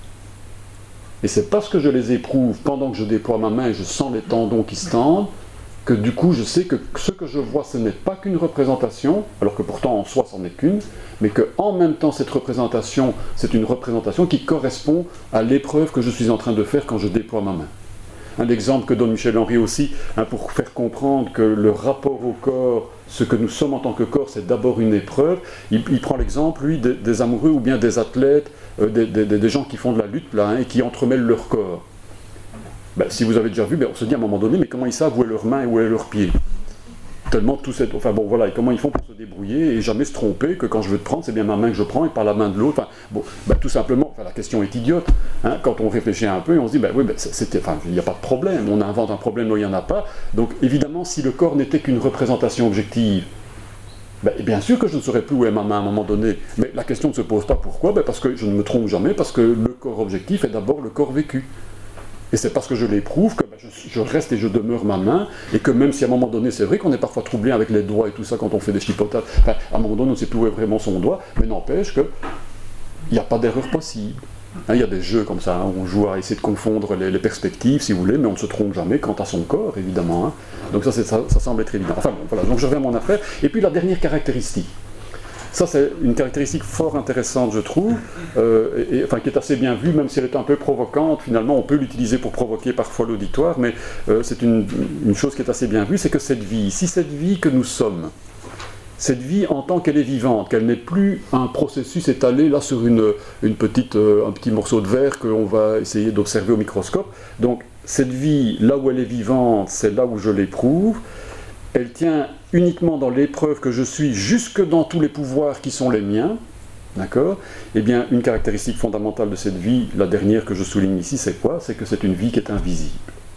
Et c'est parce que je les éprouve pendant que je déploie ma main et je sens les tendons qui se tendent, que du coup je sais que ce que je vois ce n'est pas qu'une représentation, alors que pourtant en soi c'en est qu'une, mais que en même temps cette représentation, c'est une représentation qui correspond à l'épreuve que je suis en train de faire quand je déploie ma main. Un exemple que donne Michel Henry aussi, hein, pour faire comprendre que le rapport au corps, ce que nous sommes en tant que corps, c'est d'abord une épreuve. Il, il prend l'exemple, lui, des, des amoureux ou bien des athlètes, euh, des, des, des gens qui font de la lutte là, hein, et qui entremêlent leur corps. Ben, si vous avez déjà vu, ben, on se dit à un moment donné, mais comment ils savent où est leur main et où est leur pied ? Tellement tout cette... Enfin bon, voilà, et comment ils font pour se débrouiller et jamais se tromper que quand je veux te prendre, c'est bien ma main que je prends et pas la main de l'autre. Enfin, bon, ben, tout simplement, enfin, la question est idiote. Hein, quand on réfléchit un peu, on se dit, ben oui, ben, c'était... Enfin, il n'y a pas de problème, on invente un problème là où il n'y en a pas. Donc évidemment, si le corps n'était qu'une représentation objective, ben, bien sûr que je ne saurais plus où est ma main à un moment donné. Mais la question ne se pose pas pourquoi, ben, parce que je ne me trompe jamais, parce que le corps objectif est d'abord le corps vécu. Et c'est parce que je l'éprouve que ben, je, je reste et je demeure ma main, et que même si à un moment donné, c'est vrai qu'on est parfois troublé avec les doigts et tout ça quand on fait des chipotages, enfin, à un moment donné on ne sait plus où est vraiment son doigt, mais n'empêche qu'il n'y a pas d'erreur possible. Hein, il y a des jeux comme ça, hein, où on joue à essayer de confondre les, les perspectives, si vous voulez, mais on ne se trompe jamais quant à son corps, évidemment. Hein. Donc ça, ça, ça semble être évident. Enfin bon, voilà, donc je reviens à mon affaire. Et puis la dernière caractéristique. Ça, c'est une caractéristique fort intéressante, je trouve, euh, et, et, enfin, qui est assez bien vue, même si elle est un peu provocante. Finalement, on peut l'utiliser pour provoquer parfois l'auditoire, mais euh, c'est une, une chose qui est assez bien vue, c'est que cette vie, si cette vie que nous sommes, cette vie en tant qu'elle est vivante, qu'elle n'est plus un processus étalé là sur une, une petite, euh, un petit morceau de verre qu'on va essayer d'observer au microscope. Donc cette vie, là où elle est vivante, c'est là où je l'éprouve. Elle tient uniquement dans l'épreuve que je suis, jusque dans tous les pouvoirs qui sont les miens. D'accord ? Eh bien, une caractéristique fondamentale de cette vie, la dernière que je souligne ici, c'est quoi ? C'est que c'est une vie qui est invisible.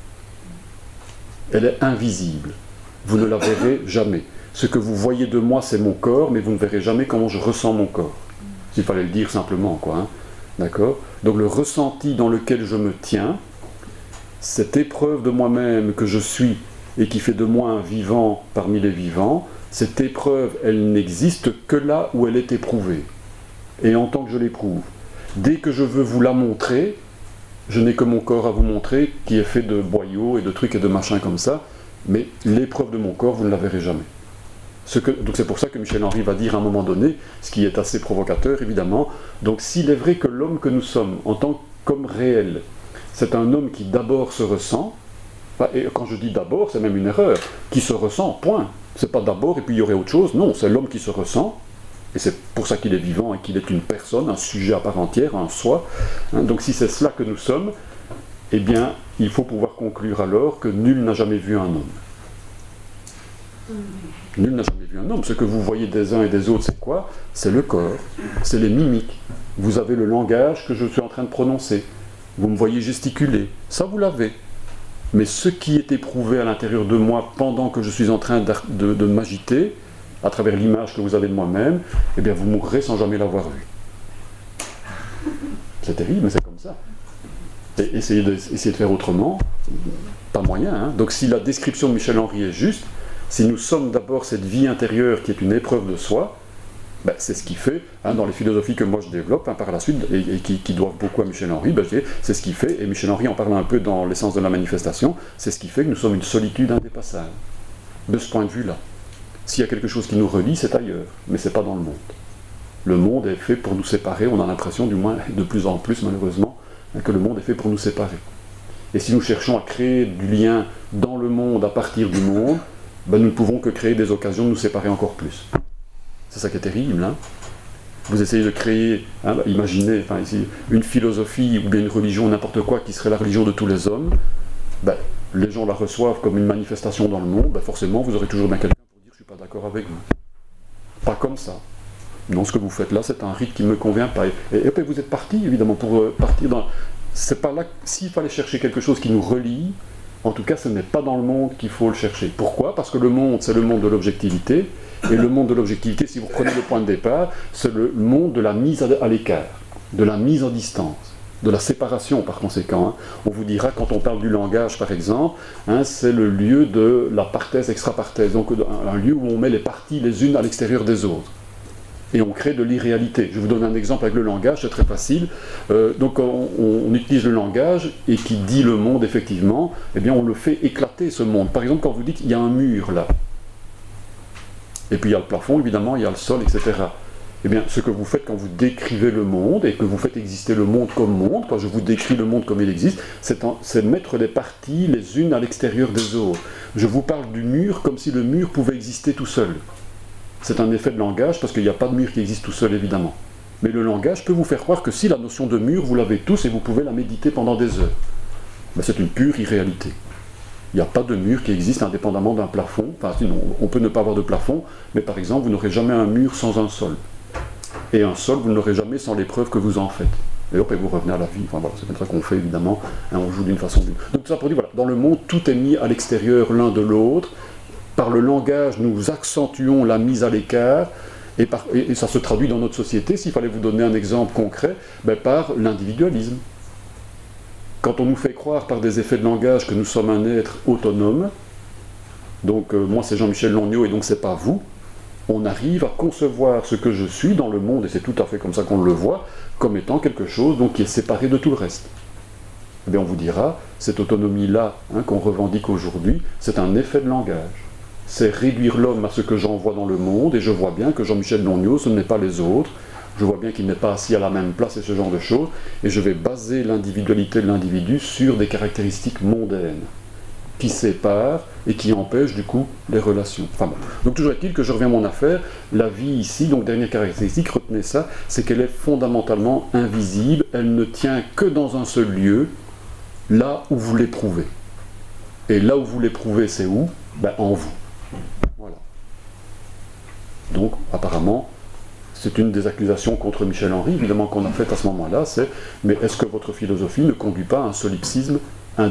Elle est invisible. Vous ne la verrez jamais. Ce que vous voyez de moi, c'est mon corps, mais vous ne verrez jamais comment je ressens mon corps. S'il fallait le dire simplement, quoi. Hein. D'accord ? Donc le ressenti dans lequel je me tiens, cette épreuve de moi-même que je suis et qui fait de moi un vivant parmi les vivants, cette épreuve, elle n'existe que là où elle est éprouvée. Et en tant que je l'éprouve. Dès que je veux vous la montrer, je n'ai que mon corps à vous montrer, qui est fait de boyaux et de trucs et de machins comme ça, mais l'épreuve de mon corps, vous ne la verrez jamais. Ce que, donc c'est pour ça que Michel Henry va dire à un moment donné, ce qui est assez provocateur évidemment, donc s'il est vrai que l'homme que nous sommes, en tant qu'homme réel, c'est un homme qui d'abord se ressent, et quand je dis d'abord, c'est même une erreur, qui se ressent, point. C'est pas d'abord et puis il y aurait autre chose, non, c'est l'homme qui se ressent, et c'est pour ça qu'il est vivant et qu'il est une personne, un sujet à part entière, un soi. Hein, donc si c'est cela que nous sommes, eh bien, il faut pouvoir conclure alors que nul n'a jamais vu un homme. Nul n'a jamais vu un homme. Ce que vous voyez des uns et des autres, c'est quoi ? C'est le corps, c'est les mimiques. Vous avez le langage que je suis en train de prononcer. Vous me voyez gesticuler. Ça, vous l'avez. Mais ce qui est éprouvé à l'intérieur de moi pendant que je suis en train de, de, de m'agiter, à travers l'image que vous avez de moi-même, eh bien, vous mourrez sans jamais l'avoir vu. C'est terrible, mais c'est comme ça. Et essayez de, essayez de faire autrement, pas moyen. Hein. Donc si la description de Michel Henry est juste, si nous sommes d'abord cette vie intérieure qui est une épreuve de soi, ben, c'est ce qui fait, hein, dans les philosophies que moi je développe hein, par la suite, et, et qui, qui doivent beaucoup à Michel Henry, ben, c'est ce qui fait, et Michel Henry en parle un peu dans l'essence de la manifestation, c'est ce qui fait que nous sommes une solitude indépassable. De ce point de vue-là. S'il y a quelque chose qui nous relie, c'est ailleurs, mais c'est pas dans le monde. Le monde est fait pour nous séparer, on a l'impression, du moins de plus en plus malheureusement, hein, que le monde est fait pour nous séparer. Et si nous cherchons à créer du lien dans le monde à partir du monde, ben, nous ne pouvons que créer des occasions de nous séparer encore plus. C'est ça qui est terrible. Hein. Vous essayez de créer, hein, bah, imaginez, enfin, ici, une philosophie ou bien une religion, n'importe quoi, qui serait la religion de tous les hommes, ben, les gens la reçoivent comme une manifestation dans le monde, ben forcément vous aurez toujours bien quelqu'un pour dire je ne suis pas d'accord avec vous. Pas comme ça. Non, ce que vous faites là, c'est un rite qui ne me convient pas. Et, et puis vous êtes parti, évidemment, pour euh, partir dans... C'est pas là, s'il fallait chercher quelque chose qui nous relie, en tout cas ce n'est pas dans le monde qu'il faut le chercher. Pourquoi ? Parce que le monde, c'est le monde de l'objectivité, et le monde de l'objectivité, si vous prenez le point de départ, c'est le monde de la mise à l'écart, de la mise en distance. De la séparation par conséquent. Hein. On vous dira, quand on parle du langage par exemple, hein, c'est le lieu de la parthèse extraparthèse, donc un, un lieu où on met les parties les unes à l'extérieur des autres. Et on crée de l'irréalité. Je vous donne un exemple avec le langage, c'est très facile. Euh, donc on, on utilise le langage et qui dit le monde effectivement, eh bien on le fait éclater ce monde. Par exemple quand vous dites il y a un mur là, et puis il y a le plafond évidemment, il y a le sol, et cetera. Eh bien, ce que vous faites quand vous décrivez le monde, et que vous faites exister le monde comme monde, quand je vous décris le monde comme il existe, c'est, en, c'est mettre les parties les unes à l'extérieur des autres. Je vous parle du mur comme si le mur pouvait exister tout seul. C'est un effet de langage, parce qu'il n'y a pas de mur qui existe tout seul, évidemment. Mais le langage peut vous faire croire que si la notion de mur, vous l'avez tous, et vous pouvez la méditer pendant des heures. Mais c'est une pure irréalité. Il n'y a pas de mur qui existe indépendamment d'un plafond. Enfin, sinon, on peut ne pas avoir de plafond, mais par exemple, vous n'aurez jamais un mur sans un sol. Et un sol, vous ne l'aurez jamais sans l'épreuve que vous en faites. Et hop, et vous revenez à la vie. Enfin voilà, c'est comme ça qu'on fait évidemment. Hein, on joue d'une façon d'une. Donc tout ça pour dire, voilà, dans le monde, tout est mis à l'extérieur l'un de l'autre. Par le langage, nous accentuons la mise à l'écart. Et, par, et, et ça se traduit dans notre société, s'il fallait vous donner un exemple concret, ben par l'individualisme. Quand on nous fait croire par des effets de langage que nous sommes un être autonome, donc euh, moi c'est Jean-Michel Longnaud et donc c'est pas vous, on arrive à concevoir ce que je suis dans le monde, et c'est tout à fait comme ça qu'on le voit, comme étant quelque chose donc, qui est séparé de tout le reste. Eh bien, on vous dira, cette autonomie-là hein, qu'on revendique aujourd'hui, c'est un effet de langage. C'est réduire l'homme à ce que j'en vois dans le monde, et je vois bien que Jean-Michel Longnaud, ce n'est pas les autres, je vois bien qu'il n'est pas assis à la même place et ce genre de choses, et je vais baser l'individualité de l'individu sur des caractéristiques mondaines. qui séparent et qui empêchent du coup les relations. Enfin bon. Donc toujours est-il que je reviens à mon affaire, la vie ici, donc dernière caractéristique, retenez ça, c'est qu'elle est fondamentalement invisible, elle ne tient que dans un seul lieu, là où vous l'éprouvez. Et là où vous l'éprouvez, c'est où? Ben, en vous. Voilà. Donc apparemment, c'est une des accusations contre Michel Henry, évidemment qu'on a faites à ce moment-là, c'est « mais est-ce que votre philosophie ne conduit pas à un solipsisme indépassable ?»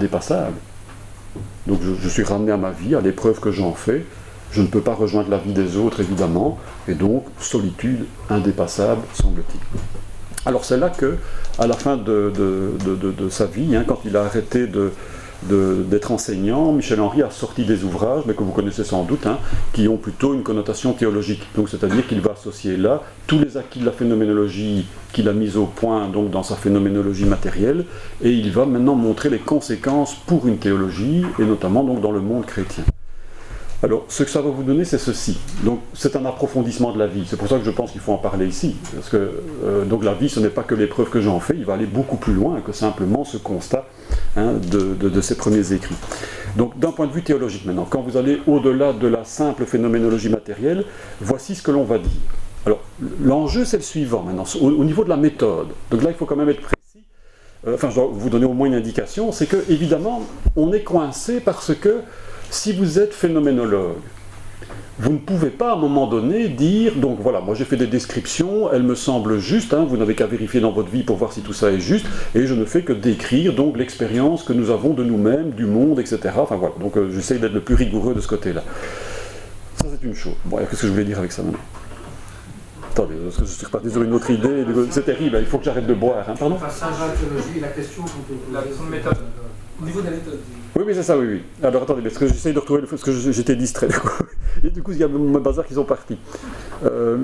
Donc je, je suis ramené à ma vie, à l'épreuve que j'en fais, je ne peux pas rejoindre la vie des autres, évidemment, et donc solitude indépassable, semble-t-il. Alors c'est là que, à la fin de, de, de, de, de sa vie, hein, quand il a arrêté de... De, d'être enseignant, Michel Henry a sorti des ouvrages, mais que vous connaissez sans doute, hein, qui ont plutôt une connotation théologique. Donc, c'est-à-dire qu'il va associer là tous les acquis de la phénoménologie qu'il a mis au point donc, dans sa phénoménologie matérielle, et il va maintenant montrer les conséquences pour une théologie, et notamment donc, dans le monde chrétien. Alors, ce que ça va vous donner, c'est ceci. Donc, c'est un approfondissement de la vie. C'est pour ça que je pense qu'il faut en parler ici. Parce que euh, donc la vie, ce n'est pas que l'épreuve que j'en fais, il va aller beaucoup plus loin que simplement ce constat hein, de, de, de ses premiers écrits. Donc, d'un point de vue théologique maintenant, quand vous allez au-delà de la simple phénoménologie matérielle, voici ce que l'on va dire. Alors, l'enjeu, c'est le suivant maintenant, au, au niveau de la méthode. Donc là, il faut quand même être précis. Euh, enfin, je dois vous donner au moins une indication. C'est que, évidemment, on est coincé parce que si vous êtes phénoménologue, vous ne pouvez pas à un moment donné dire, donc voilà, moi j'ai fait des descriptions, elles me semblent justes, hein, vous n'avez qu'à vérifier dans votre vie pour voir si tout ça est juste, et je ne fais que décrire donc l'expérience que nous avons de nous-mêmes, du monde, et cetera. Enfin voilà, donc euh, j'essaye d'être le plus rigoureux de ce côté-là. Ça c'est une chose. Bon, qu'est-ce que je voulais dire avec ça maintenant? Attendez, parce que je suis reparti sur une autre idée, c'est terrible, il faut que j'arrête de boire. Hein. Pardon? Passage à la théologie, la question qu'on peut poser. La question de méthode. Au niveau de la méthode. Oui, oui, c'est ça, oui, oui. Alors attendez, parce que j'essaye de retrouver le fait, parce que j'étais distrait. Et du coup, il y a mes bazars qui sont partis. Euh...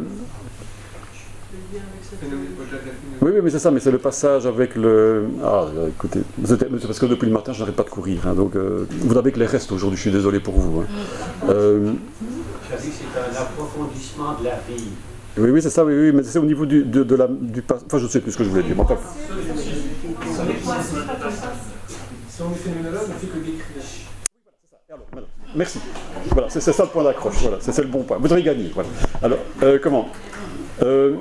Oui, oui, mais c'est ça, mais c'est le passage avec le... Ah, écoutez, c'est parce que depuis le matin, je n'arrête pas de courir, hein, donc euh, vous n'avez que les restes aujourd'hui, je suis désolé pour vous. Hein. Euh... Tu as dit que c'est un approfondissement de la vie. Oui, oui, c'est ça, oui, oui, mais c'est au niveau du, de, de la... Du pas... Enfin, je ne sais plus ce que je voulais dire. Enfin... Si on est phénoménologue, on fait que décrire. Alors, merci. Voilà, c'est ça le point d'accroche. Voilà, c'est le bon point. Vous avez gagné. Voilà. Alors, euh, comment euh,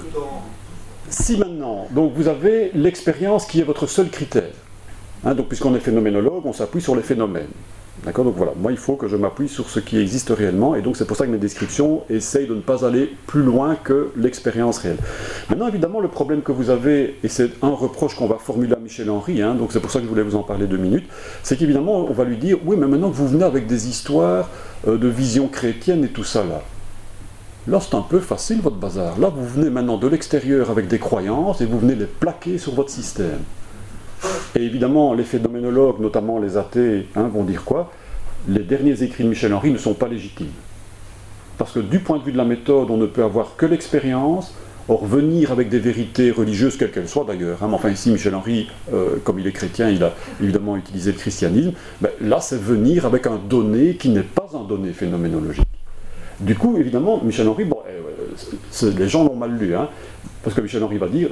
Si maintenant, donc vous avez l'expérience qui est votre seul critère. Hein, donc, puisqu'on est phénoménologue, on s'appuie sur les phénomènes. D'accord? Donc voilà, moi il faut que je m'appuie sur ce qui existe réellement, et donc c'est pour ça que mes descriptions essayent de ne pas aller plus loin que l'expérience réelle. Maintenant évidemment le problème que vous avez, et c'est un reproche qu'on va formuler à Michel Henry, hein, donc c'est pour ça que je voulais vous en parler deux minutes, c'est qu'évidemment on va lui dire, oui mais maintenant que vous venez avec des histoires euh, de vision chrétienne et tout ça là, là c'est un peu facile votre bazar, là vous venez maintenant de l'extérieur avec des croyances et vous venez les plaquer sur votre système. Et évidemment, les phénoménologues, notamment les athées, hein, vont dire quoi? Les derniers écrits de Michel Henry ne sont pas légitimes. Parce que du point de vue de la méthode, on ne peut avoir que l'expérience, or venir avec des vérités religieuses, quelles qu'elles soient d'ailleurs, hein, mais enfin ici Michel Henry, euh, comme il est chrétien, il a évidemment utilisé le christianisme, ben, là c'est venir avec un donné qui n'est pas un donné phénoménologique. Du coup, évidemment, Michel Henry, bon, euh, les gens l'ont mal lu, hein, parce que Michel Henry va dire...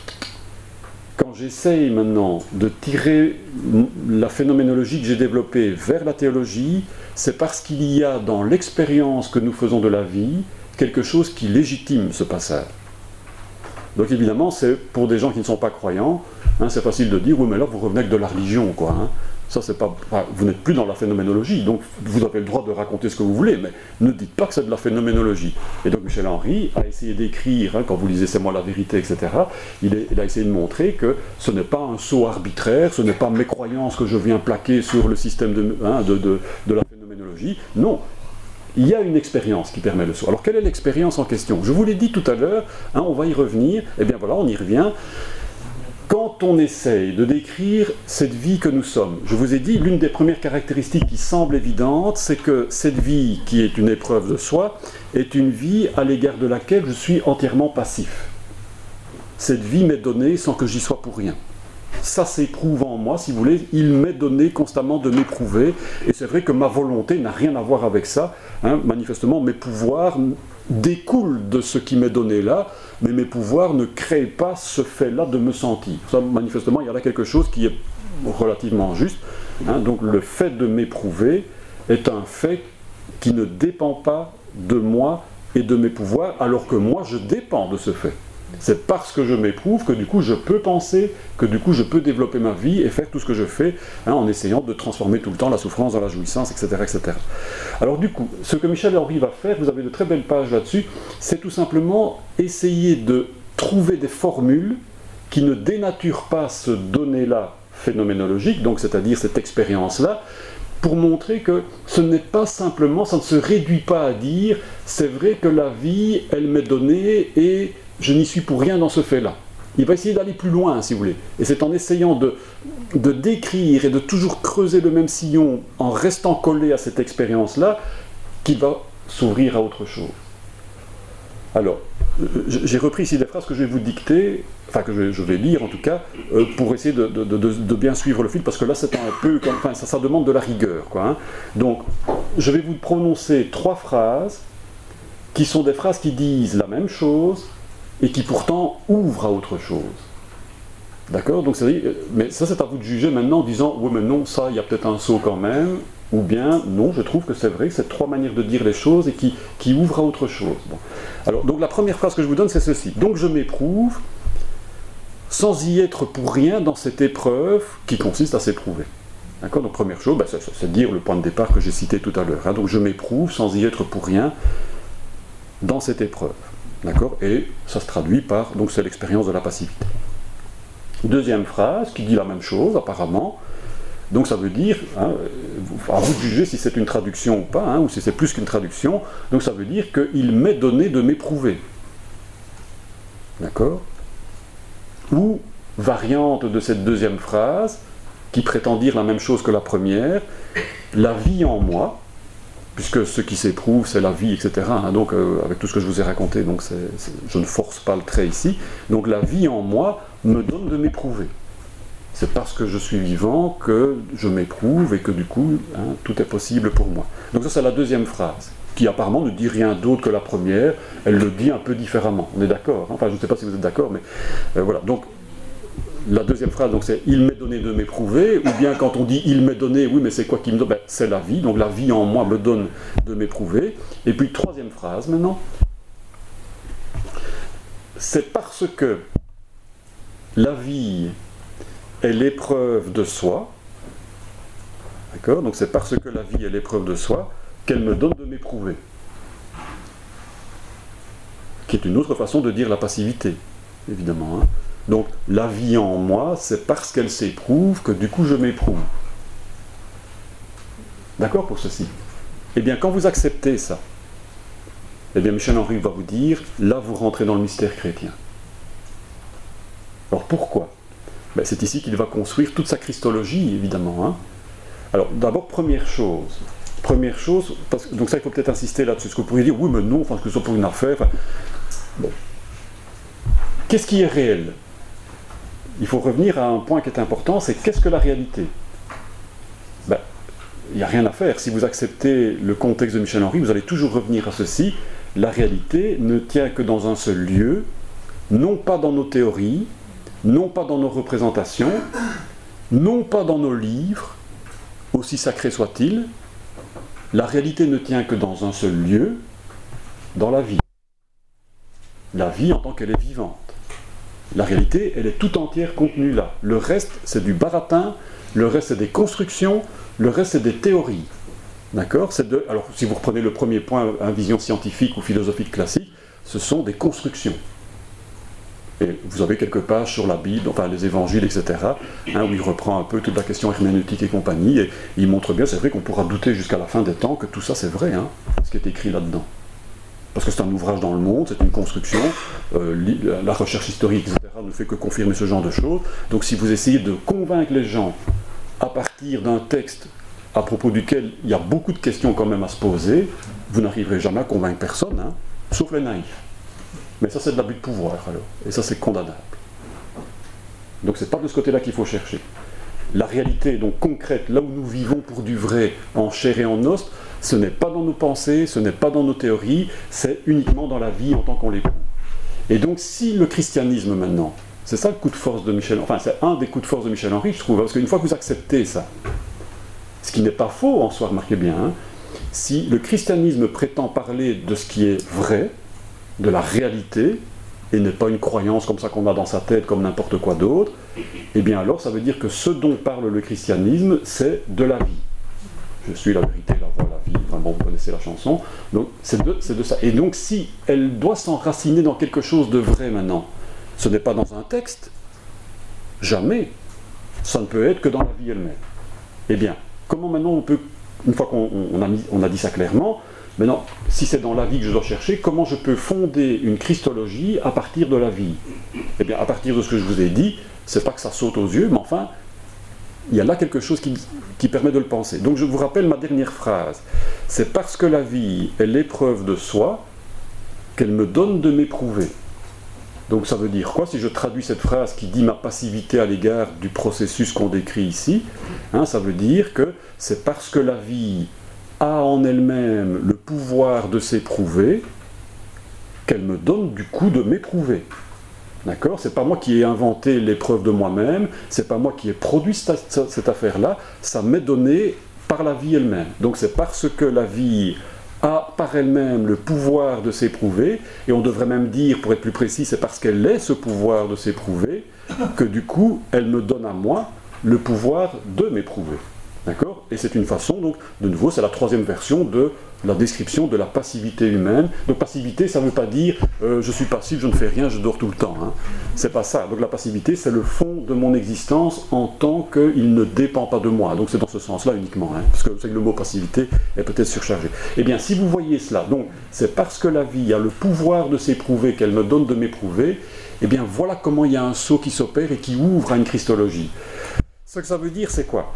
Quand j'essaye maintenant de tirer la phénoménologie que j'ai développée vers la théologie, c'est parce qu'il y a dans l'expérience que nous faisons de la vie quelque chose qui légitime ce passage. Donc évidemment, c'est pour des gens qui ne sont pas croyants, hein, c'est facile de dire, oui mais là vous revenez avec de la religion, quoi. Hein. Ça, c'est pas, enfin, vous n'êtes plus dans la phénoménologie, donc vous avez le droit de raconter ce que vous voulez, mais ne dites pas que c'est de la phénoménologie. Et donc Michel Henry a essayé d'écrire, hein, quand vous lisez C'est moi la vérité, et cetera, il, est, il a essayé de montrer que ce n'est pas un saut arbitraire, ce n'est pas mes croyances que je viens plaquer sur le système de, hein, de, de, de la phénoménologie, non. Il y a une expérience qui permet le saut. Alors quelle est l'expérience en question? Je vous l'ai dit tout à l'heure, hein, on va y revenir, et eh bien voilà, on y revient. Quand on essaye de décrire cette vie que nous sommes, je vous ai dit, l'une des premières caractéristiques qui semble évidente, c'est que cette vie qui est une épreuve de soi, est une vie à l'égard de laquelle je suis entièrement passif. Cette vie m'est donnée sans que j'y sois pour rien. Ça s'éprouve en moi, si vous voulez, il m'est donné constamment de m'éprouver, et c'est vrai que ma volonté n'a rien à voir avec ça, hein. Manifestement mes pouvoirs découlent de ce qui m'est donné là, mais mes pouvoirs ne créent pas ce fait-là de me sentir. Ça, manifestement, il y a là quelque chose qui est relativement juste, Hein, donc le fait de m'éprouver est un fait qui ne dépend pas de moi et de mes pouvoirs, alors que moi je dépends de ce fait. C'est parce que je m'éprouve que du coup je peux penser, que du coup je peux développer ma vie et faire tout ce que je fais, hein, en essayant de transformer tout le temps la souffrance dans la jouissance, et cetera, et cetera. Alors du coup, ce que Michel Henry va faire, vous avez de très belles pages là-dessus, c'est tout simplement essayer de trouver des formules qui ne dénaturent pas ce donné-là phénoménologique, donc c'est-à-dire cette expérience-là, pour montrer que ce n'est pas simplement, ça ne se réduit pas à dire c'est vrai que la vie, elle m'est donnée et je n'y suis pour rien dans ce fait-là. Il va essayer d'aller plus loin, si vous voulez. Et c'est en essayant de, de décrire et de toujours creuser le même sillon en restant collé à cette expérience-là qu'il va s'ouvrir à autre chose. Alors, j'ai repris ici des phrases que je vais vous dicter, enfin que je, je vais lire en tout cas, euh, pour essayer de, de, de, de bien suivre le fil, parce que là c'est un peu, comme, enfin ça, ça demande de la rigueur, quoi. Hein. Donc, je vais vous prononcer trois phrases qui sont des phrases qui disent la même chose et qui pourtant ouvrent à autre chose. D'accord ? Donc, c'est-à-dire, mais ça c'est à vous de juger maintenant en disant, oui mais non, ça il y a peut-être un saut quand même. Ou bien, non, je trouve que c'est vrai, c'est trois manières de dire les choses et qui, qui ouvrent à autre chose. Bon. Alors, donc la première phrase que je vous donne, c'est ceci. Donc je m'éprouve sans y être pour rien dans cette épreuve qui consiste à s'éprouver. D'accord ? Donc première chose, ben, c'est, c'est dire le point de départ que j'ai cité tout à l'heure. Hein. Donc je m'éprouve sans y être pour rien dans cette épreuve. D'accord ? Et ça se traduit par, donc c'est l'expérience de la passivité. Deuxième phrase, qui dit la même chose, apparemment. Donc ça veut dire, hein, à vous de juger si c'est une traduction ou pas, hein, ou si c'est plus qu'une traduction, donc ça veut dire qu'il m'est donné de m'éprouver. D'accord ? Ou, variante de cette deuxième phrase, qui prétend dire la même chose que la première, la vie en moi, puisque ce qui s'éprouve c'est la vie, et cetera. Hein, donc euh, avec tout ce que je vous ai raconté, donc c'est, c'est, je ne force pas le trait ici, donc la vie en moi me donne de m'éprouver. C'est parce que je suis vivant que je m'éprouve et que du coup, hein, tout est possible pour moi. Donc ça, c'est la deuxième phrase, qui apparemment ne dit rien d'autre que la première. Elle le dit un peu différemment. On est d'accord ? Hein ? Enfin, je ne sais pas si vous êtes d'accord, mais euh, voilà. Donc, la deuxième phrase, donc, c'est « il m'est donné de m'éprouver », ou bien quand on dit « il m'est donné », oui, mais c'est quoi qui me donne ? Ben, c'est la vie. Donc, la vie en moi me donne de m'éprouver. Et puis, troisième phrase, maintenant. C'est parce que la vie est l'épreuve de soi, d'accord ? Donc c'est parce que la vie est l'épreuve de soi qu'elle me donne de m'éprouver. Qui est une autre façon de dire la passivité, évidemment. Hein. Donc la vie en moi, c'est parce qu'elle s'éprouve que du coup je m'éprouve. D'accord pour ceci ? Eh bien quand vous acceptez ça, eh bien Michel Henry va vous dire, là vous rentrez dans le mystère chrétien. Alors pourquoi ? Ben, c'est ici qu'il va construire toute sa christologie, évidemment. Hein. Alors, d'abord, première chose. Première chose, parce que, donc ça, il faut peut-être insister là-dessus. Parce que vous pourriez dire, oui, mais non, parce que c'est pour une affaire. Enfin, bon. Qu'est-ce qui est réel ? Il faut revenir à un point qui est important, c'est qu'est-ce que la réalité ? Ben, il n'y a rien à faire. Si vous acceptez le contexte de Michel Henry, vous allez toujours revenir à ceci. La réalité ne tient que dans un seul lieu, non pas dans nos théories, non pas dans nos représentations, non pas dans nos livres, aussi sacrés soient-ils. La réalité ne tient que dans un seul lieu, dans la vie. La vie en tant qu'elle est vivante. La réalité, elle est tout entière contenue là. Le reste, c'est du baratin, le reste, c'est des constructions, le reste, c'est des théories. D'accord ? C'est de, alors, si vous reprenez le premier point, une vision scientifique ou philosophique classique, ce sont des constructions. Et vous avez quelques pages sur la Bible, enfin les évangiles, et cetera, hein, où il reprend un peu toute la question herméneutique et compagnie, et il montre bien, c'est vrai qu'on pourra douter jusqu'à la fin des temps que tout ça c'est vrai, hein, ce qui est écrit là-dedans. Parce que c'est un ouvrage dans le monde, c'est une construction, euh, la recherche historique, et cetera, ne fait que confirmer ce genre de choses. Donc si vous essayez de convaincre les gens à partir d'un texte à propos duquel il y a beaucoup de questions quand même à se poser, vous n'arriverez jamais à convaincre personne, hein, sauf les naïfs. Mais ça, c'est de l'abus de pouvoir, alors. Et ça, c'est condamnable. Donc, c'est pas de ce côté-là qu'il faut chercher. La réalité, donc concrète, là où nous vivons pour du vrai, en chair et en os, ce n'est pas dans nos pensées, ce n'est pas dans nos théories, c'est uniquement dans la vie en tant qu'on l'éprouve. Et donc, si le christianisme, maintenant, c'est ça le coup de force de Michel Henry, enfin, c'est un des coups de force de Michel Henry, je trouve, parce qu'une fois que vous acceptez ça, Ce qui n'est pas faux en soi, remarquez bien. Hein. Si le christianisme prétend parler de ce qui est vrai, de la réalité, et n'est pas une croyance comme ça qu'on a dans sa tête, comme n'importe quoi d'autre, eh bien alors ça veut dire que ce dont parle le christianisme, c'est de la vie. Je suis la vérité, la voie, la vie, enfin bon, vous connaissez la chanson, donc c'est de, c'est de ça. Et donc si elle doit s'enraciner dans quelque chose de vrai maintenant, ce n'est pas dans un texte, jamais, ça ne peut être que dans la vie elle-même. Eh bien, comment maintenant on peut, une fois qu'on on a, mis, on a dit ça clairement, maintenant, si c'est dans la vie que je dois chercher, comment je peux fonder une christologie à partir de la vie? Eh bien, à partir de ce que je vous ai dit, c'est pas que ça saute aux yeux, mais enfin, il y a là quelque chose qui, qui permet de le penser. Donc je vous rappelle ma dernière phrase. C'est parce que la vie est l'épreuve de soi qu'elle me donne de m'éprouver. Donc ça veut dire quoi si je traduis cette phrase qui dit ma passivité à l'égard du processus qu'on décrit ici, hein, ça veut dire que c'est parce que la vie a en elle-même le pouvoir de s'éprouver qu'elle me donne du coup de m'éprouver. D'accord ? C'est pas moi qui ai inventé l'épreuve de moi-même, c'est pas moi qui ai produit cette, cette affaire-là, ça m'est donné par la vie elle-même. Donc c'est parce que la vie a par elle-même le pouvoir de s'éprouver, et on devrait même dire, pour être plus précis, c'est parce qu'elle est ce pouvoir de s'éprouver, que du coup, elle me donne à moi le pouvoir de m'éprouver. D'accord ? Et c'est une façon, donc, de nouveau, c'est la troisième version de la description de la passivité humaine. Donc passivité, ça ne veut pas dire euh, je suis passif, je ne fais rien, je dors tout le temps. Hein. C'est pas ça. Donc la passivité, c'est le fond de mon existence en tant qu'il ne dépend pas de moi. Donc c'est dans ce sens-là uniquement, hein, parce que c'est que le mot passivité est peut-être surchargé. Eh bien, si vous voyez cela, donc c'est parce que la vie a le pouvoir de s'éprouver qu'elle me donne de m'éprouver, eh bien voilà comment il y a un saut qui s'opère et qui ouvre à une christologie. Ce que ça veut dire, c'est quoi ?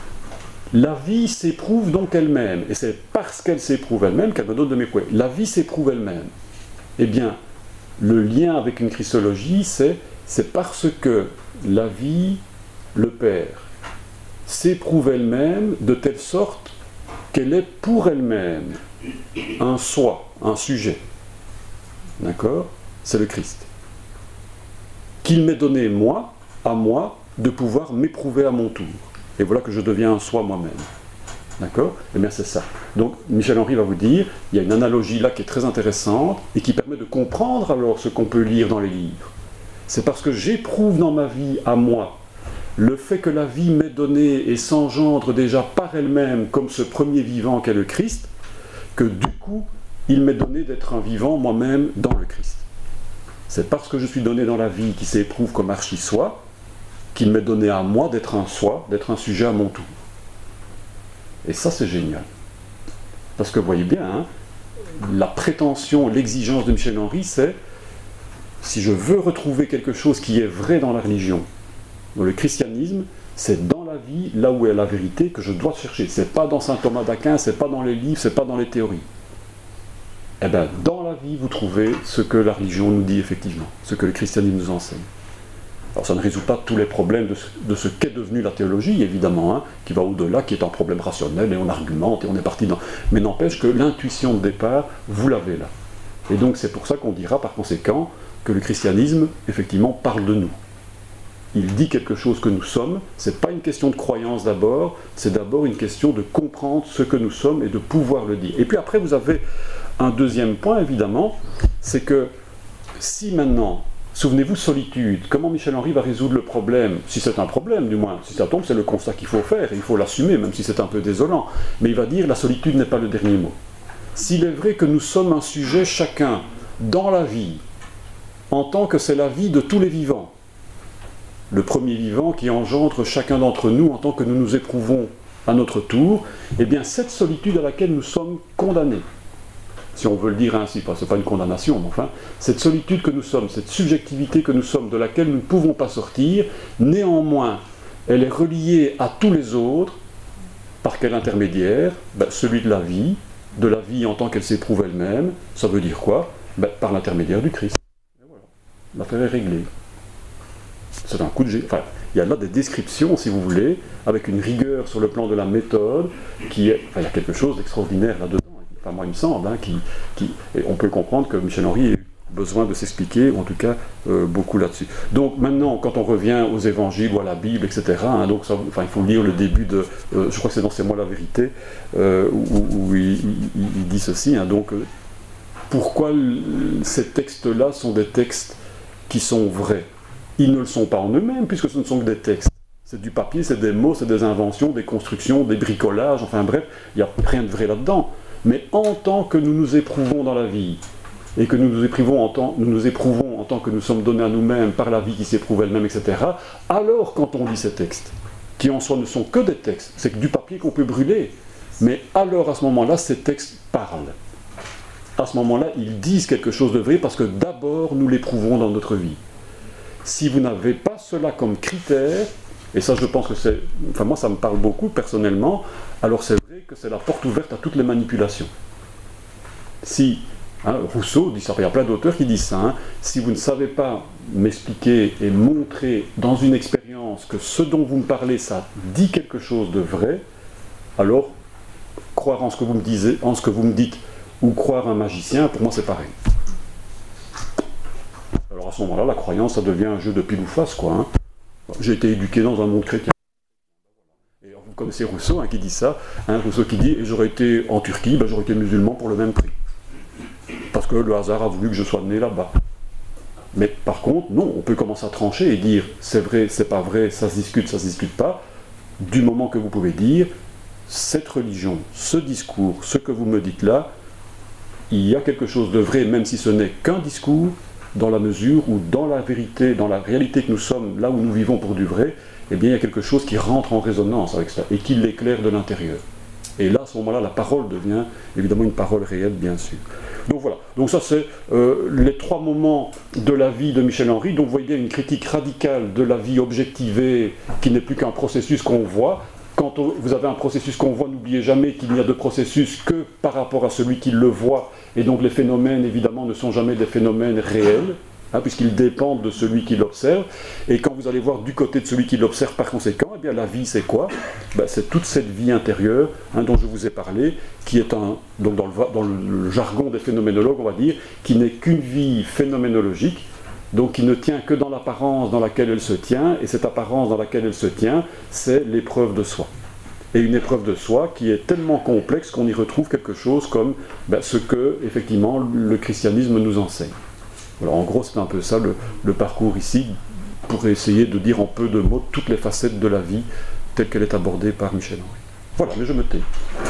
La vie s'éprouve donc elle-même, et c'est parce qu'elle s'éprouve elle-même qu'elle me donne de m'éprouver. La vie s'éprouve elle-même. Eh bien, le lien avec une christologie, c'est, c'est parce que la vie, le Père, s'éprouve elle-même de telle sorte qu'elle est pour elle-même un soi, un sujet. D'accord ? C'est le Christ. Qu'il m'ait donné, moi, à moi, de pouvoir m'éprouver à mon tour. Et voilà que je deviens un soi moi-même. D'accord ? Eh bien c'est ça. Donc Michel-Henri va vous dire, il y a une analogie là qui est très intéressante et qui permet de comprendre alors ce qu'on peut lire dans les livres. C'est parce que j'éprouve dans ma vie à moi le fait que la vie m'est donnée et s'engendre déjà par elle-même comme ce premier vivant qu'est le Christ, que du coup il m'est donné d'être un vivant moi-même dans le Christ. C'est parce que je suis donné dans la vie qui s'éprouve comme archi-soi qu'il m'est donné à moi d'être un soi, d'être un sujet à mon tour. Et ça, c'est génial. Parce que vous voyez bien, hein, la prétention, l'exigence de Michel-Henri, c'est si je veux retrouver quelque chose qui est vrai dans la religion, dans le christianisme, c'est dans la vie, là où est la vérité, que je dois chercher. C'est pas dans saint Thomas d'Aquin, c'est pas dans les livres, c'est pas dans les théories. Eh bien, dans la vie, vous trouvez ce que la religion nous dit effectivement, ce que le christianisme nous enseigne. Alors ça ne résout pas tous les problèmes de ce, de ce qu'est devenue la théologie, évidemment, hein, qui va au-delà, qui est un problème rationnel, et on argumente, et on est parti dans... Mais n'empêche que l'intuition de départ, vous l'avez là. Et donc c'est pour ça qu'on dira, par conséquent, que le christianisme, effectivement, parle de nous. Il dit quelque chose que nous sommes, c'est pas une question de croyance d'abord, c'est d'abord une question de comprendre ce que nous sommes et de pouvoir le dire. Et puis après, vous avez un deuxième point, évidemment, c'est que si maintenant... Souvenez-vous, solitude. Comment Michel-Henri va résoudre le problème ? Si c'est un problème, du moins. Si ça tombe, c'est le constat qu'il faut faire. Et il faut l'assumer, même si c'est un peu désolant. Mais il va dire, la solitude n'est pas le dernier mot. S'il est vrai que nous sommes un sujet chacun, dans la vie, en tant que c'est la vie de tous les vivants, le premier vivant qui engendre chacun d'entre nous en tant que nous nous éprouvons à notre tour, eh bien cette solitude à laquelle nous sommes condamnés, si on veut le dire ainsi, ce n'est pas une condamnation, mais enfin, cette solitude que nous sommes, cette subjectivité que nous sommes, de laquelle nous ne pouvons pas sortir, néanmoins, elle est reliée à tous les autres, par quel intermédiaire ? Ben, celui de la vie, de la vie en tant qu'elle s'éprouve elle-même, ça veut dire quoi ? Ben, par l'intermédiaire du Christ. Et voilà, l'affaire est réglée. C'est un coup de jet. Enfin, il y a là des descriptions, si vous voulez, avec une rigueur sur le plan de la méthode, qui est... Enfin, il y a quelque chose d'extraordinaire là-dedans. Enfin, moi, il me semble, hein, qui, qui, et on peut comprendre que Michel-Henri ait eu besoin de s'expliquer, ou en tout cas euh, beaucoup là-dessus. Donc maintenant, quand on revient aux évangiles ou à la Bible, et cetera, hein, donc ça, enfin, il faut lire le début de, euh, je crois que c'est dans C'est moi la vérité, euh, où, où il, il, il dit ceci, hein, donc euh, pourquoi ces textes-là sont des textes qui sont vrais? Ils ne le sont pas en eux-mêmes, puisque ce ne sont que des textes. C'est du papier, c'est des mots, c'est des inventions, des constructions, des bricolages, enfin bref, il n'y a rien de vrai là-dedans. Mais en tant que nous nous éprouvons dans la vie, et que nous nous éprouvons en tant, nous nous éprouvons en tant que nous sommes donnés à nous-mêmes par la vie qui s'éprouve elle-même, et cetera, alors quand on lit ces textes, qui en soi ne sont que des textes, c'est que du papier qu'on peut brûler, mais alors à ce moment-là, ces textes parlent. À ce moment-là, ils disent quelque chose de vrai, parce que d'abord, nous l'éprouvons dans notre vie. Si vous n'avez pas cela comme critère, et ça je pense que c'est, enfin moi ça me parle beaucoup personnellement, alors c'est vrai que c'est la porte ouverte à toutes les manipulations. Si, hein, Rousseau dit ça, il y a plein d'auteurs qui disent ça, hein, si vous ne savez pas m'expliquer et montrer dans une expérience que ce dont vous me parlez, ça dit quelque chose de vrai, alors croire en ce que vous me disiez, en ce que vous me dites, ou croire un magicien, pour moi c'est pareil. Alors à ce moment-là, la croyance, ça devient un jeu de pile ou face, quoi. Hein. J'ai été éduqué dans un monde chrétien. Et vous connaissez Rousseau, hein, qui dit ça, hein, Rousseau qui dit, et j'aurais été en Turquie, ben, j'aurais été musulman pour le même prix. Parce que le hasard a voulu que je sois né là-bas. Mais par contre, non, on peut commencer à trancher et dire, c'est vrai, c'est pas vrai, ça se discute, ça se discute pas, du moment que vous pouvez dire, cette religion, ce discours, ce que vous me dites là, il y a quelque chose de vrai, même si ce n'est qu'un discours, dans la mesure où dans la vérité, dans la réalité que nous sommes, là où nous vivons pour du vrai, eh bien il y a quelque chose qui rentre en résonance avec cela, et qui l'éclaire de l'intérieur. Et là, à ce moment-là, la parole devient évidemment une parole réelle, bien sûr. Donc voilà, donc ça c'est euh, les trois moments de la vie de Michel Henry. Donc vous voyez bien une critique radicale de la vie objectivée, qui n'est plus qu'un processus qu'on voit. Quand on, vous avez un processus qu'on voit, n'oubliez jamais qu'il n'y a de processus que par rapport à celui qui le voit, et donc les phénomènes, évidemment, ne sont jamais des phénomènes réels, hein, puisqu'ils dépendent de celui qui l'observe, et quand vous allez voir du côté de celui qui l'observe par conséquent, eh bien la vie c'est quoi? Ben, c'est toute cette vie intérieure, hein, dont je vous ai parlé, qui est un, donc dans le, dans le jargon des phénoménologues, on va dire, qui n'est qu'une vie phénoménologique, donc qui ne tient que dans l'apparence dans laquelle elle se tient, et cette apparence dans laquelle elle se tient, c'est l'épreuve de soi. Et une épreuve de soi qui est tellement complexe qu'on y retrouve quelque chose comme ben, ce que, effectivement, le christianisme nous enseigne. Alors en gros, c'est un peu ça le, le parcours ici, pour essayer de dire en peu de mots toutes les facettes de la vie telle qu'elle est abordée par Michel Henry. Voilà, mais je me tais.